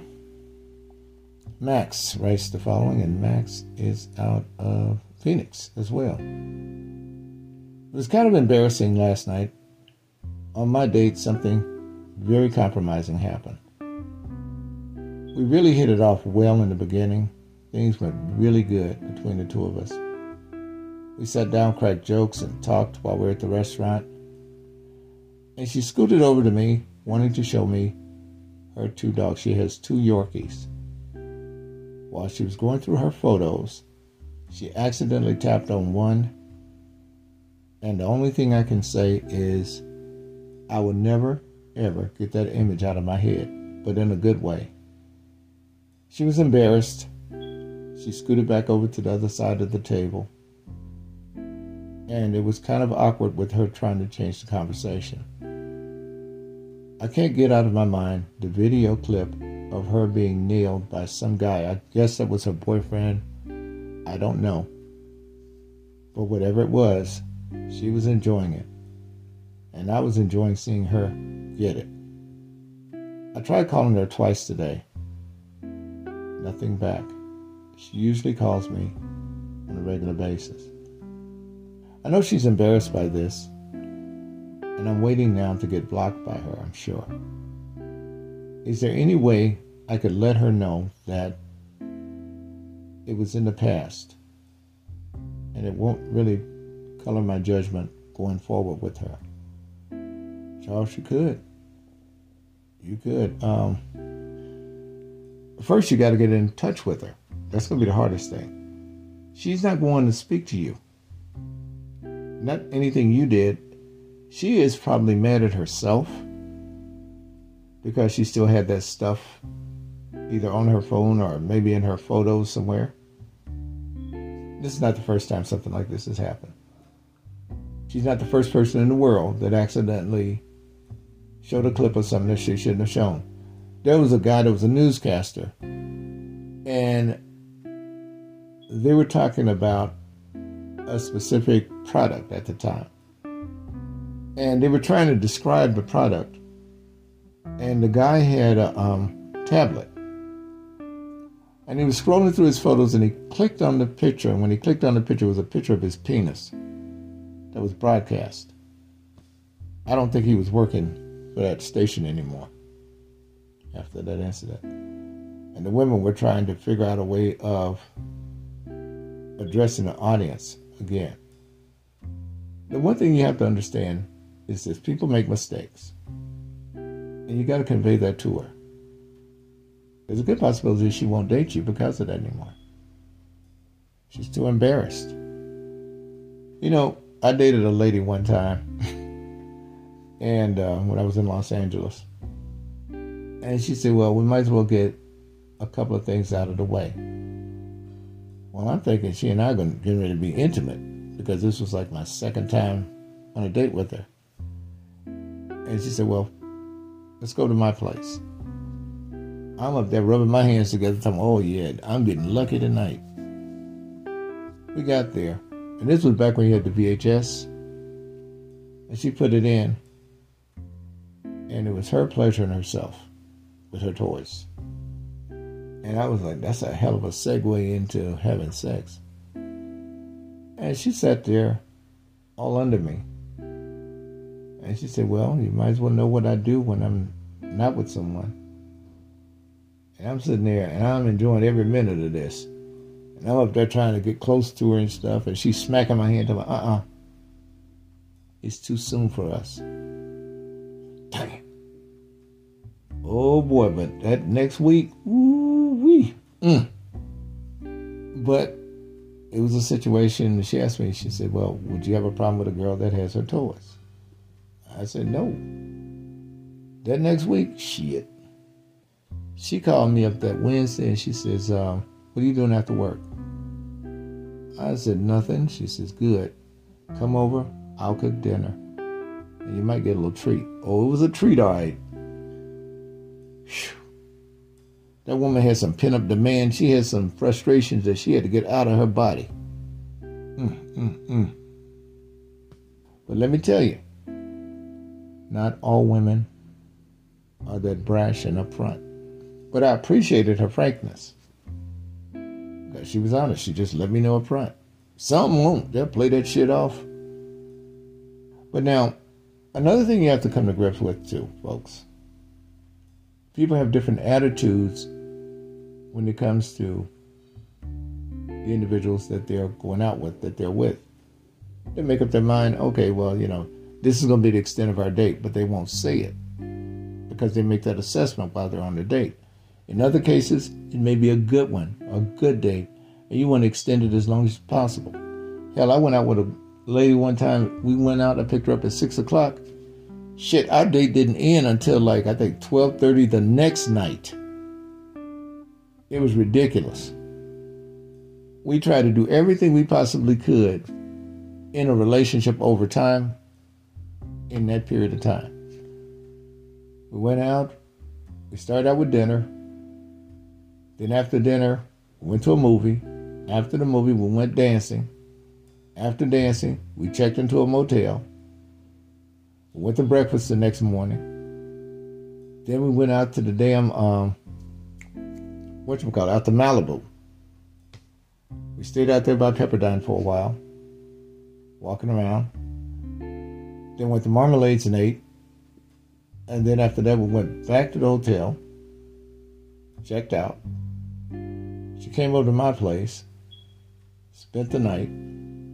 Max writes the following, and Max is out of Phoenix as well. It was kind of embarrassing last night. On my date, something very compromising happened. We really hit it off well in the beginning. Things went really good between the two of us. We sat down, cracked jokes, and talked while we were at the restaurant. And she scooted over to me, wanting to show me her 2 dogs. She has 2 Yorkies. While she was going through her photos, she accidentally tapped on one. And the only thing I can say is I will never, ever get that image out of my head, but in a good way. She was embarrassed. She scooted back over to the other side of the table. And it was kind of awkward with her trying to change the conversation. I can't get out of my mind the video clip of her being nailed by some guy. I guess that was her boyfriend. I don't know. But whatever it was, she was enjoying it. And I was enjoying seeing her get it. I tried calling her twice today. Nothing back. She usually calls me on a regular basis. I know she's embarrassed by this, and I'm waiting now to get blocked by her, I'm sure. Is there any way I could let her know that it was in the past And it won't really color my judgment going forward with her. Charles, you could. You could. First, you got to get in touch with her. That's going to be the hardest thing. She's not going to speak to you. Not anything you did. She is probably mad at herself because she still had that stuff either on her phone or maybe in her photos somewhere. This is not the first time something like this has happened. She's not the first person in the world that accidentally showed a clip of something that she shouldn't have shown. There was a guy that was a newscaster, and they were talking about a specific product at the time. And they were trying to describe the product. And the guy had a tablet. And he was scrolling through his photos, and he clicked on the picture. And when he clicked on the picture, it was a picture of his penis that was broadcast. I don't think he was working for that station anymore after that incident. And the women were trying to figure out a way of addressing the audience again. The one thing you have to understand is this: people make mistakes. And you got to convey that to her. There's a good possibility she won't date you because of that anymore. She's too embarrassed. You know, I dated a lady one time, and when I was in Los Angeles. And she said, well, we might as well get a couple of things out of the way. Well, I'm thinking she and I are getting ready to be intimate because this was like my second time on a date with her. And she said, well, let's go to my place. I'm up there rubbing my hands together, telling, oh yeah, I'm getting lucky tonight. We got there, and this was back when you had the VHS, and she put it in, and it was her pleasure in herself with her toys. And I was like, that's a hell of a segue into having sex. And she sat there all under me. And she said, well, you might as well know what I do when I'm not with someone. And I'm sitting there, and I'm enjoying every minute of this. And I'm up there trying to get close to her and stuff, and she's smacking my hand, telling me, it's too soon for us. Dang it. Oh boy, but that next week, woo-wee. But it was a situation, she asked me, she said, well, would you have a problem with a girl that has her toys? I said, no. That next week, shit. She called me up that Wednesday and she says, what are you doing after work? I said, nothing. She says, good. Come over, I'll cook dinner. And you might get a little treat. Oh, it was a treat, all right. Whew. That woman had some pent-up demand. She had some frustrations that she had to get out of her body. But let me tell you, not all women are that brash and upfront. But I appreciated her frankness. Because she was honest. She just let me know up front. Some won't. They'll play that shit off. But now, another thing you have to come to grips with too, folks. People have different attitudes when it comes to the individuals that they're going out with, that they're with. They make up their mind, okay, well, you know, this is going to be the extent of our date, but they won't say it because they make that assessment while they're on the date. In other cases, it may be a good one, a good date, and you want to extend it as long as possible. Hell, I went out with a lady one time. We went out, I picked her up at 6 o'clock. Shit, our date didn't end until like, I think 12:30 the next night. It was ridiculous. We tried to do everything we possibly could in a relationship over time in that period of time. We went out, we started out with dinner. Then after dinner, we went to a movie. After the movie, we went dancing. After dancing, we checked into a motel. We went to breakfast the next morning. Then we went out to the damn, out to Malibu. We stayed out there by Pepperdine for a while, walking around. Then went to Marmalades and ate. And then after that, we went back to the hotel, checked out. She came over to my place, spent the night,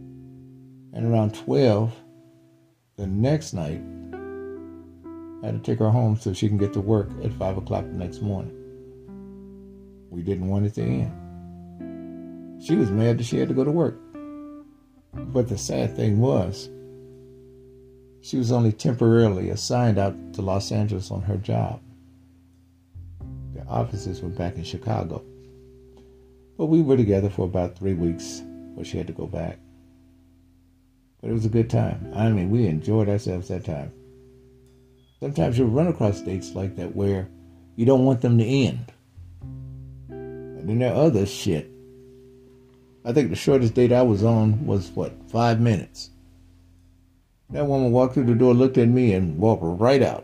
And around 12, the next night, I had to take her home so she can get to work at 5 o'clock the next morning. We didn't want it to end. She was mad that she had to go to work. But the sad thing was, she was only temporarily assigned out to Los Angeles on her job. The offices were back in Chicago. But we were together for about 3 weeks before she had to go back. But it was a good time. I mean, we enjoyed ourselves that time. Sometimes you'll run across dates like that where you don't want them to end. And then there are other shit. I think the shortest date I was on was, 5 minutes. That woman walked through the door, looked at me, and walked right out.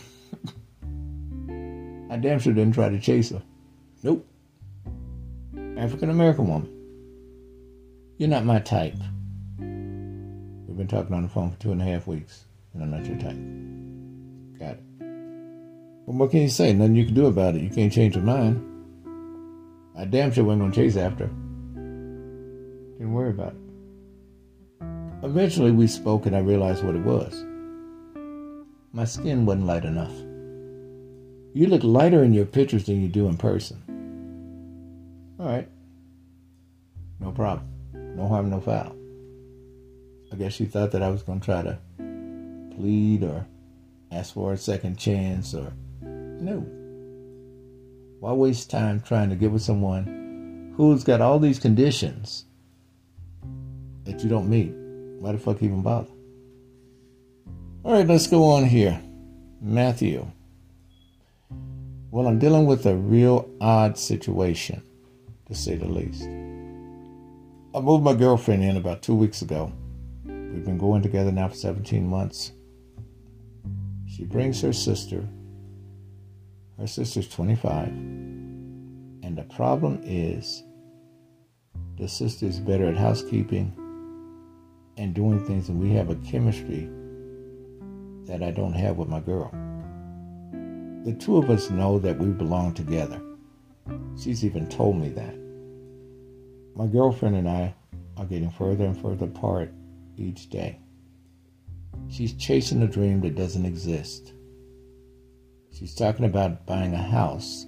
I damn sure didn't try to chase her. Nope. African-American woman. You're not my type. We've been talking on the phone for 2.5 weeks, and I'm not your type. Got it. Well, what can you say? Nothing you can do about it. You can't change your mind. I damn sure wasn't going to chase after her. Didn't worry about it. Eventually we spoke and I realized what it was. My skin wasn't light enough. You look lighter in your pictures than you do in person. All right. No problem. No harm, no foul. I guess she thought that I was going to try to plead or ask for a second chance or... No. Why waste time trying to get with someone who's got all these conditions that you don't meet? Why the fuck even bother? All right, let's go on here. Matthew. Well, I'm dealing with a real odd situation, to say the least. I moved my girlfriend in about 2 weeks ago. We've been going together now for 17 months. She brings her sister. Her sister's 25. And the problem is, the sister is better at housekeeping and doing things, and we have a chemistry that I don't have with my girl. The two of us know that we belong together. She's even told me that. My girlfriend and I are getting further and further apart each day. She's chasing a dream that doesn't exist. She's talking about buying a house.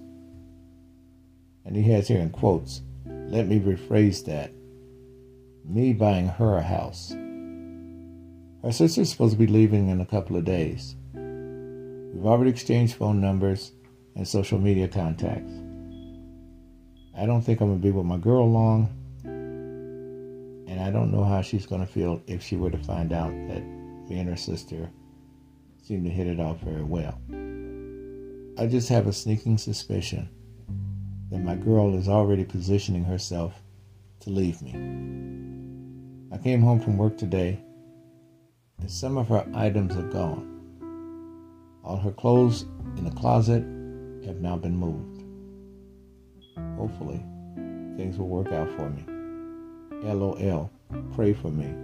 And he has here in quotes, let me rephrase that. Me buying her a house. Her sister's supposed to be leaving in a couple of days. We've already exchanged phone numbers and social media contacts. I don't think I'm going to be with my girl long. And I don't know how she's going to feel if she were to find out that me and her sister seem to hit it off very well. I just have a sneaking suspicion that my girl is already positioning herself to leave me. I came home from work today, and some of her items are gone. All her clothes in the closet have now been moved. Hopefully, things will work out for me. LOL. Pray for me.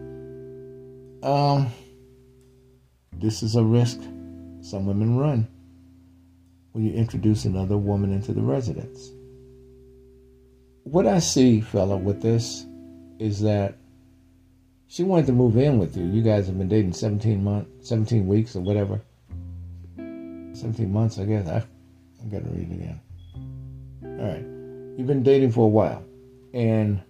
This is a risk some women run when you introduce another woman into the residence. What I see, fella, with this is that she wanted to move in with you. You guys have been dating 17 weeks or whatever. 17 months, I guess. I got to read it again. All right. You've been dating for a while. And,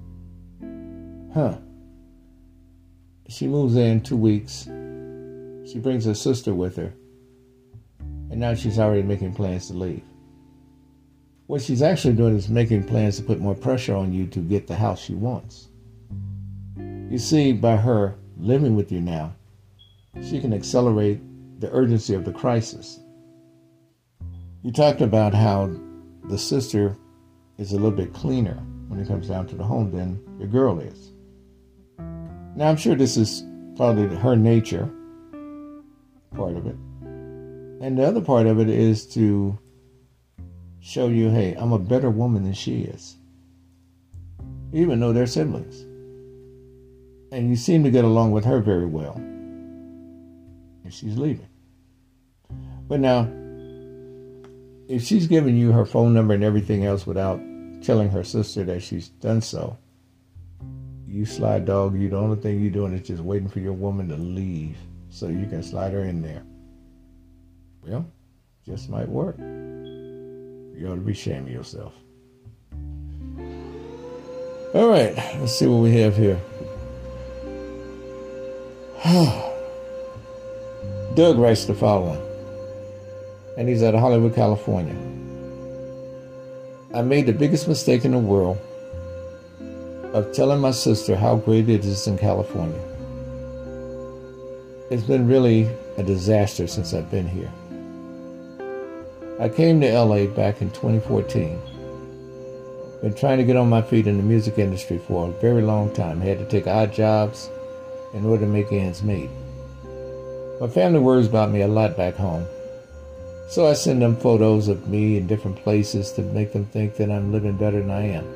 she moves in 2 weeks. She brings her sister with her. And now she's already making plans to leave. What she's actually doing is making plans to put more pressure on you to get the house she wants. You see, by her living with you now, she can accelerate the urgency of the crisis. You talked about how the sister is a little bit cleaner when it comes down to the home than your girl is. Now, I'm sure this is probably her nature, part of it. And the other part of it is to show you, hey, I'm a better woman than she is. Even though they're siblings. And you seem to get along with her very well. And she's leaving. But now, if she's giving you her phone number and everything else without telling her sister that she's done so, You slide dog, the only thing you're doing is just waiting for your woman to leave so you can slide her in there. Well, just might work. You ought to be ashamed of yourself. All right, let's see what we have here. Doug writes the following, and he's out of Hollywood, California. I made the biggest mistake in the world of telling my sister how great it is in California. It's been really a disaster since I've been here. I came to LA back in 2014. Been trying to get on my feet in the music industry for a very long time. I had to take odd jobs in order to make ends meet. My family worries about me a lot back home, so I send them photos of me in different places to make them think that I'm living better than I am.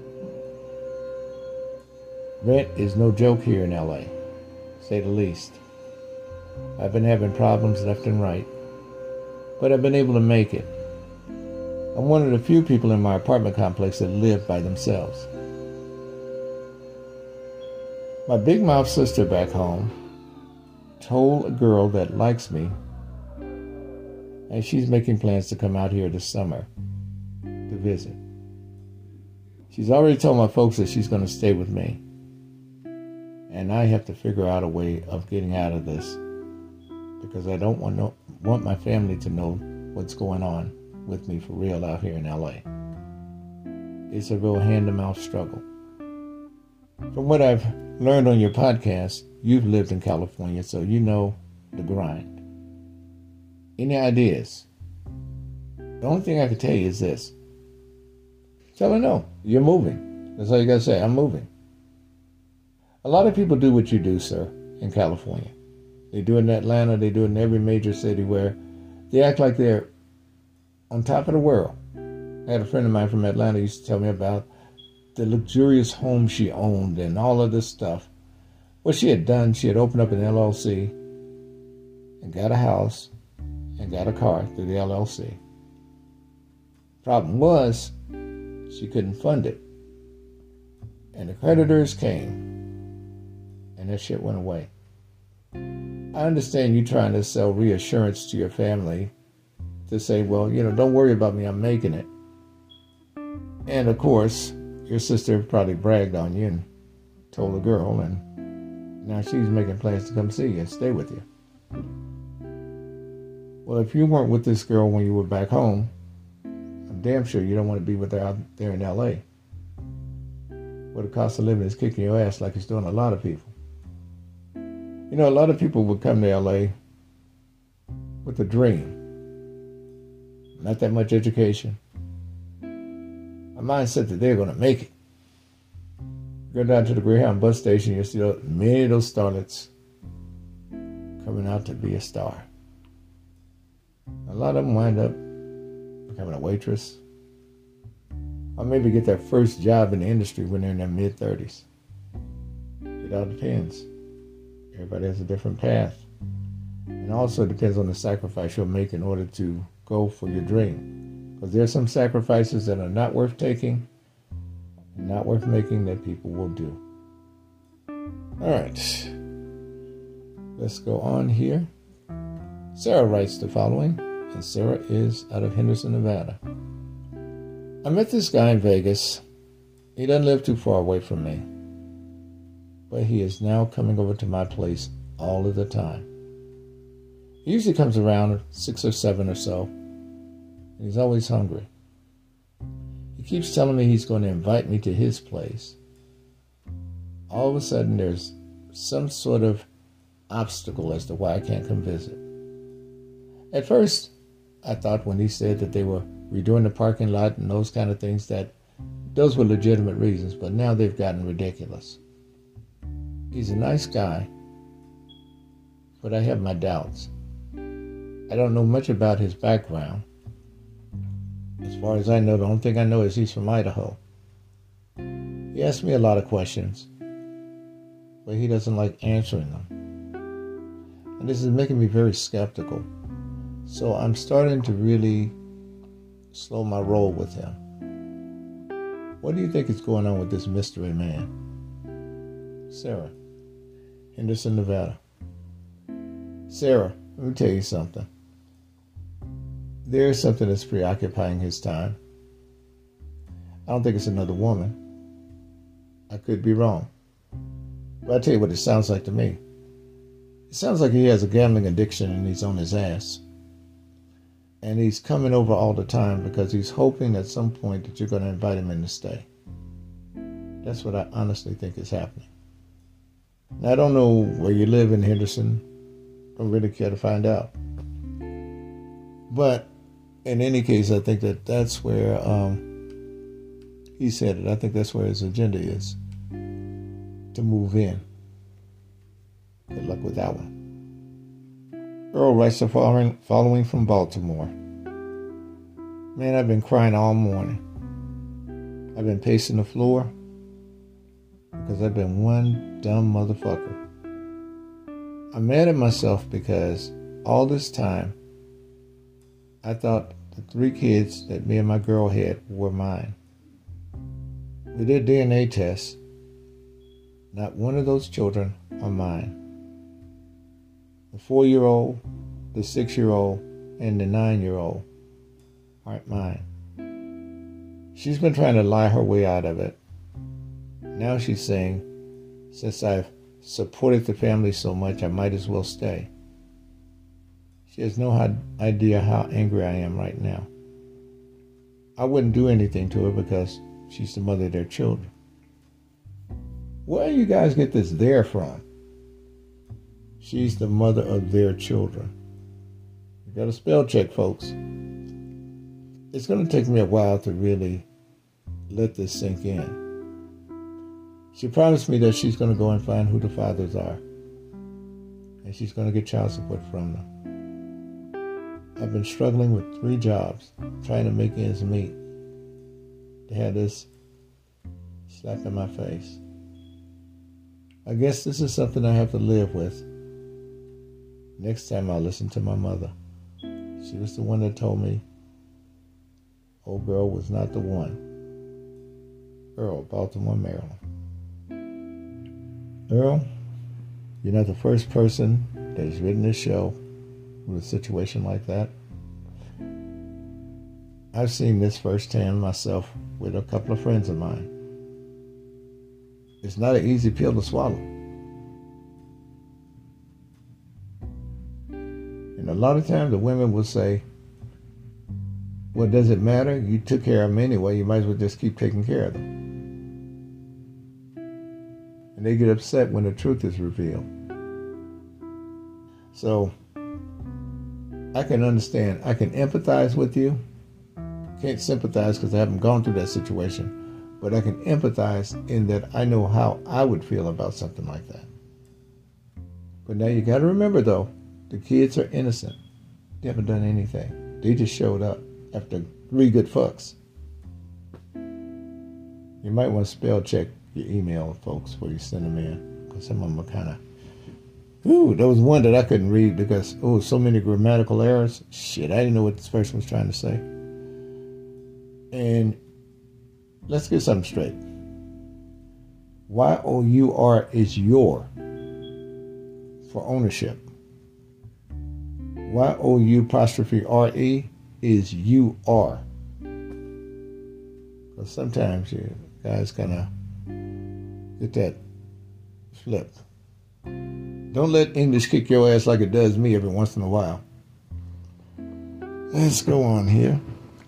Rent is no joke here in LA, to say the least. I've been having problems left and right, but I've been able to make it. I'm one of the few people in my apartment complex that live by themselves. My big mouth sister back home told a girl that likes me, and she's making plans to come out here this summer to visit. She's already told my folks that she's going to stay with me, and I have to figure out a way of getting out of this because I don't want my family to know what's going on with me for real out here in LA. It's a real hand-to-mouth struggle. From what I've learned on your podcast, you've lived in California, so you know the grind. Any ideas? The only thing I can tell you is this. Tell her no, you're moving. That's all you got to say, I'm moving. A lot of people do what you do, sir, in California. They do it in Atlanta, they do it in every major city where they act like they're on top of the world. I had a friend of mine from Atlanta used to tell me about the luxurious home she owned and all of this stuff. What she had done, she had opened up an LLC and got a house and got a car through the LLC. Problem was, she couldn't fund it. And the creditors came, and that shit went away. I understand you trying to sell reassurance to your family to say, well, don't worry about me, I'm making it. And of course, your sister probably bragged on you and told the girl, and now she's making plans to come see you and stay with you. Well, if you weren't with this girl when you were back home, I'm damn sure you don't want to be with her out there in LA. Where the cost of living is kicking your ass like it's doing a lot of people. A lot of people would come to LA with a dream. Not that much education. A mindset that they're going to make it. Go down to the Greyhound bus station, you'll see many of those starlets coming out to be a star. A lot of them wind up becoming a waitress, or maybe get their first job in the industry when they're in their mid-30s. It all depends. Everybody has a different path. And also it depends on the sacrifice you'll make in order to go for your dream. Because there's some sacrifices that are not worth taking, not worth making, that people will do. All right. Let's go on here. Sarah writes the following, and Sarah is out of Henderson, Nevada. I met this guy in Vegas. He doesn't live too far away from me, but he is now coming over to my place all of the time. He usually comes around 6 or 7 or so, and he's always hungry. He keeps telling me he's going to invite me to his place. All of a sudden, there's some sort of obstacle as to why I can't come visit. At first, I thought when he said that they were redoing the parking lot and those kind of things, that those were legitimate reasons, but now they've gotten ridiculous. He's a nice guy, but I have my doubts. I don't know much about his background. As far as I know, the only thing I know is he's from Idaho. He asked me a lot of questions, but he doesn't like answering them. And this is making me very skeptical. So I'm starting to really slow my roll with him. What do you think is going on with this mystery man? Sarah, Henderson, Nevada. Sarah, let me tell you something. There's something that's preoccupying his time. I don't think it's another woman. I could be wrong. But I'll tell you what it sounds like to me. It sounds like he has a gambling addiction and he's on his ass. And he's coming over all the time because he's hoping at some point that you're going to invite him in to stay. That's what I honestly think is happening. Now, I don't know where you live in Henderson. Don't really care to find out. But in any case, I think that that's where he's headed. I think that's where his agenda is, to move in. Good luck with that one. Earl writes the following from Baltimore. Man, I've been crying all morning. I've been pacing the floor because I've been one dumb motherfucker. I'm mad at myself because all this time I thought the 3 kids that me and my girl had were mine. We did DNA tests. Not one of those children are mine. The 4-year-old, the 6-year-old, and the 9-year-old aren't mine. She's been trying to lie her way out of it. Now she's saying, since I've supported the family so much, I might as well stay. She has no idea how angry I am right now. I wouldn't do anything to her because she's the mother of their children. Where do you guys get this there from? She's the mother of their children. You got to spell check, folks. It's going to take me a while to really let this sink in. She promised me that she's going to go and find who the fathers are. And she's going to get child support from them. I've been struggling with 3 jobs, trying to make ends meet. To have this slap in my face. I guess this is something I have to live with. Next time I'll listen to my mother. She was the one that told me old girl was not the one. Earl, Baltimore, Maryland. Earl, you're not the first person that has written this show with a situation like that. I've seen this firsthand myself with a couple of friends of mine. It's not an easy pill to swallow. And a lot of times the women will say, well, does it matter? You took care of them anyway. You might as well just keep taking care of them. And they get upset when the truth is revealed. So I can understand. I can empathize with you. Can't sympathize because I haven't gone through that situation. But I can empathize in that I know how I would feel about something like that. But now you got to remember, though, the kids are innocent. They haven't done anything. They just showed up after 3 good fucks. You might want to spell check your email, folks, before you send them in. Because some of them are kind of... Ooh, there was one that I couldn't read because, so many grammatical errors. Shit, I didn't know what this person was trying to say. And let's get something straight. Y-O-U-R is your for ownership. Y-O-U'-R-E is you are. Because sometimes you guys kind of get that flipped. Don't let English kick your ass like it does me every once in a while. Let's go on here.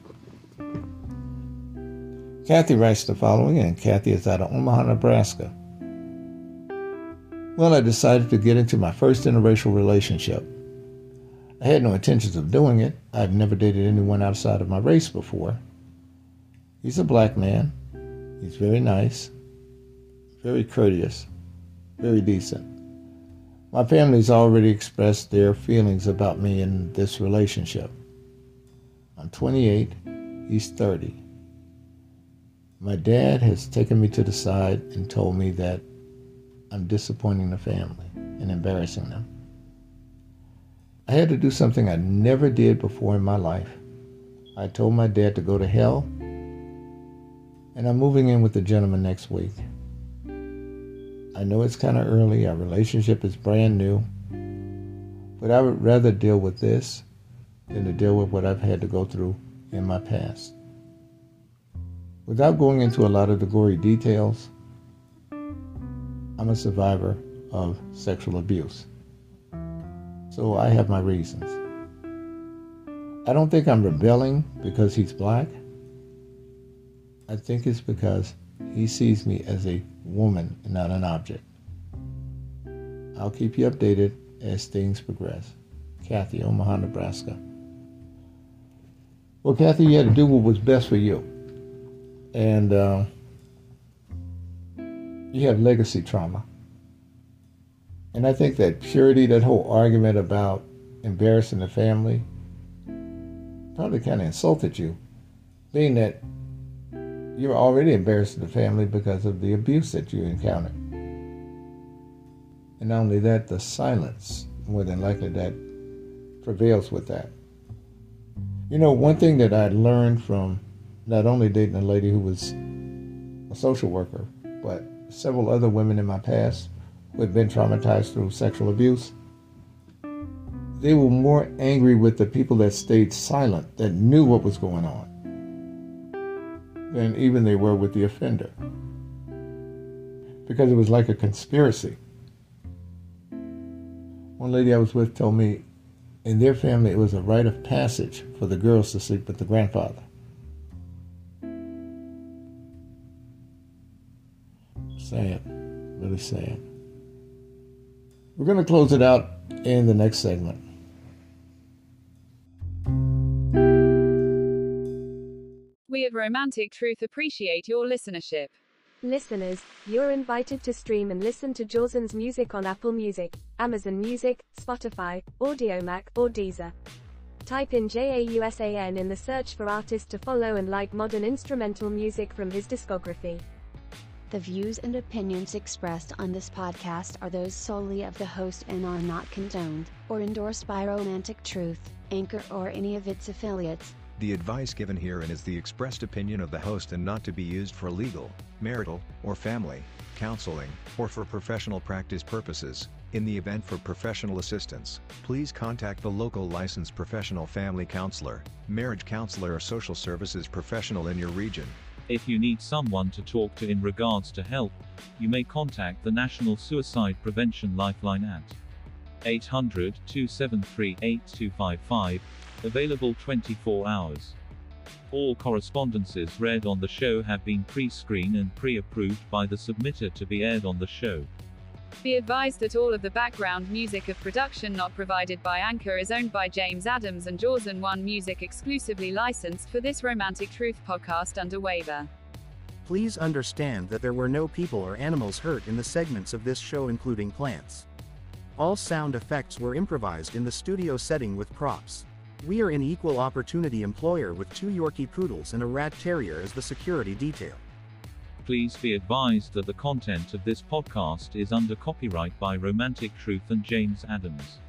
Kathy writes the following, and Kathy is out of Omaha, Nebraska. Well, I decided to get into my first interracial relationship. I had no intentions of doing it. I've never dated anyone outside of my race before. He's a black man. He's very nice, very courteous, very decent. My family's already expressed their feelings about me in this relationship. I'm 28, he's 30. My dad has taken me to the side and told me that I'm disappointing the family and embarrassing them. I had to do something I never did before in my life. I told my dad to go to hell, and I'm moving in with the gentleman next week. I know it's kind of early. Our relationship is brand new. But I would rather deal with this than to deal with what I've had to go through in my past. Without going into a lot of the gory details, I'm a survivor of sexual abuse. So I have my reasons. I don't think I'm rebelling because he's black. I think it's because he sees me as a woman and not an object. I'll keep you updated as things progress. Kathy, Omaha, Nebraska. Well, Kathy, you had to do what was best for you. And you have legacy trauma. And I think that purity, that whole argument about embarrassing the family, probably kind of insulted you, being that you were already embarrassing the family because of the abuse that you encountered. And not only that, the silence, more than likely, that prevails with that. You know, one thing that I learned from not only dating a lady who was a social worker, but several other women in my past who had been traumatized through sexual abuse, they were more angry with the people that stayed silent, that knew what was going on, than even they were with the offender. Because it was like a conspiracy. One lady I was with told me in their family it was a rite of passage for the girls to sleep with the grandfather. Sad, really sad. We're going to close it out in the next segment. We at Romantic Truth appreciate your listenership. Listeners, you're invited to stream and listen to Jawson's music on Apple Music, Amazon Music, Spotify, Audiomack, or Deezer. Type in JAUSAN in the search for artist to follow and like modern instrumental music from his discography. The views and opinions expressed on this podcast are those solely of the host and are not condoned or endorsed by Romantic Truth, Anchor, or any of its affiliates. The advice given herein is the expressed opinion of the host and not to be used for legal, marital, or family counseling, or for professional practice purposes. In the event for professional assistance, please contact the local licensed professional family counselor, marriage counselor, or social services professional in your region. If you need someone to talk to in regards to help, you may contact the National Suicide Prevention Lifeline at 800-273-8255, available 24 hours. All correspondences read on the show have been pre-screened and pre-approved by the submitter to be aired on the show. Be advised that all of the background music of production not provided by Anchor is owned by James Adams and Jawson One Music, exclusively licensed for this Romantic Truth podcast under waiver. Please understand that there were no people or animals hurt in the segments of this show, including plants. All sound effects were improvised in the studio setting with props. We are an equal opportunity employer with 2 Yorkie Poodles and a Rat Terrier as the security detail. Please be advised that the content of this podcast is under copyright by Romantic Truth and James Adams.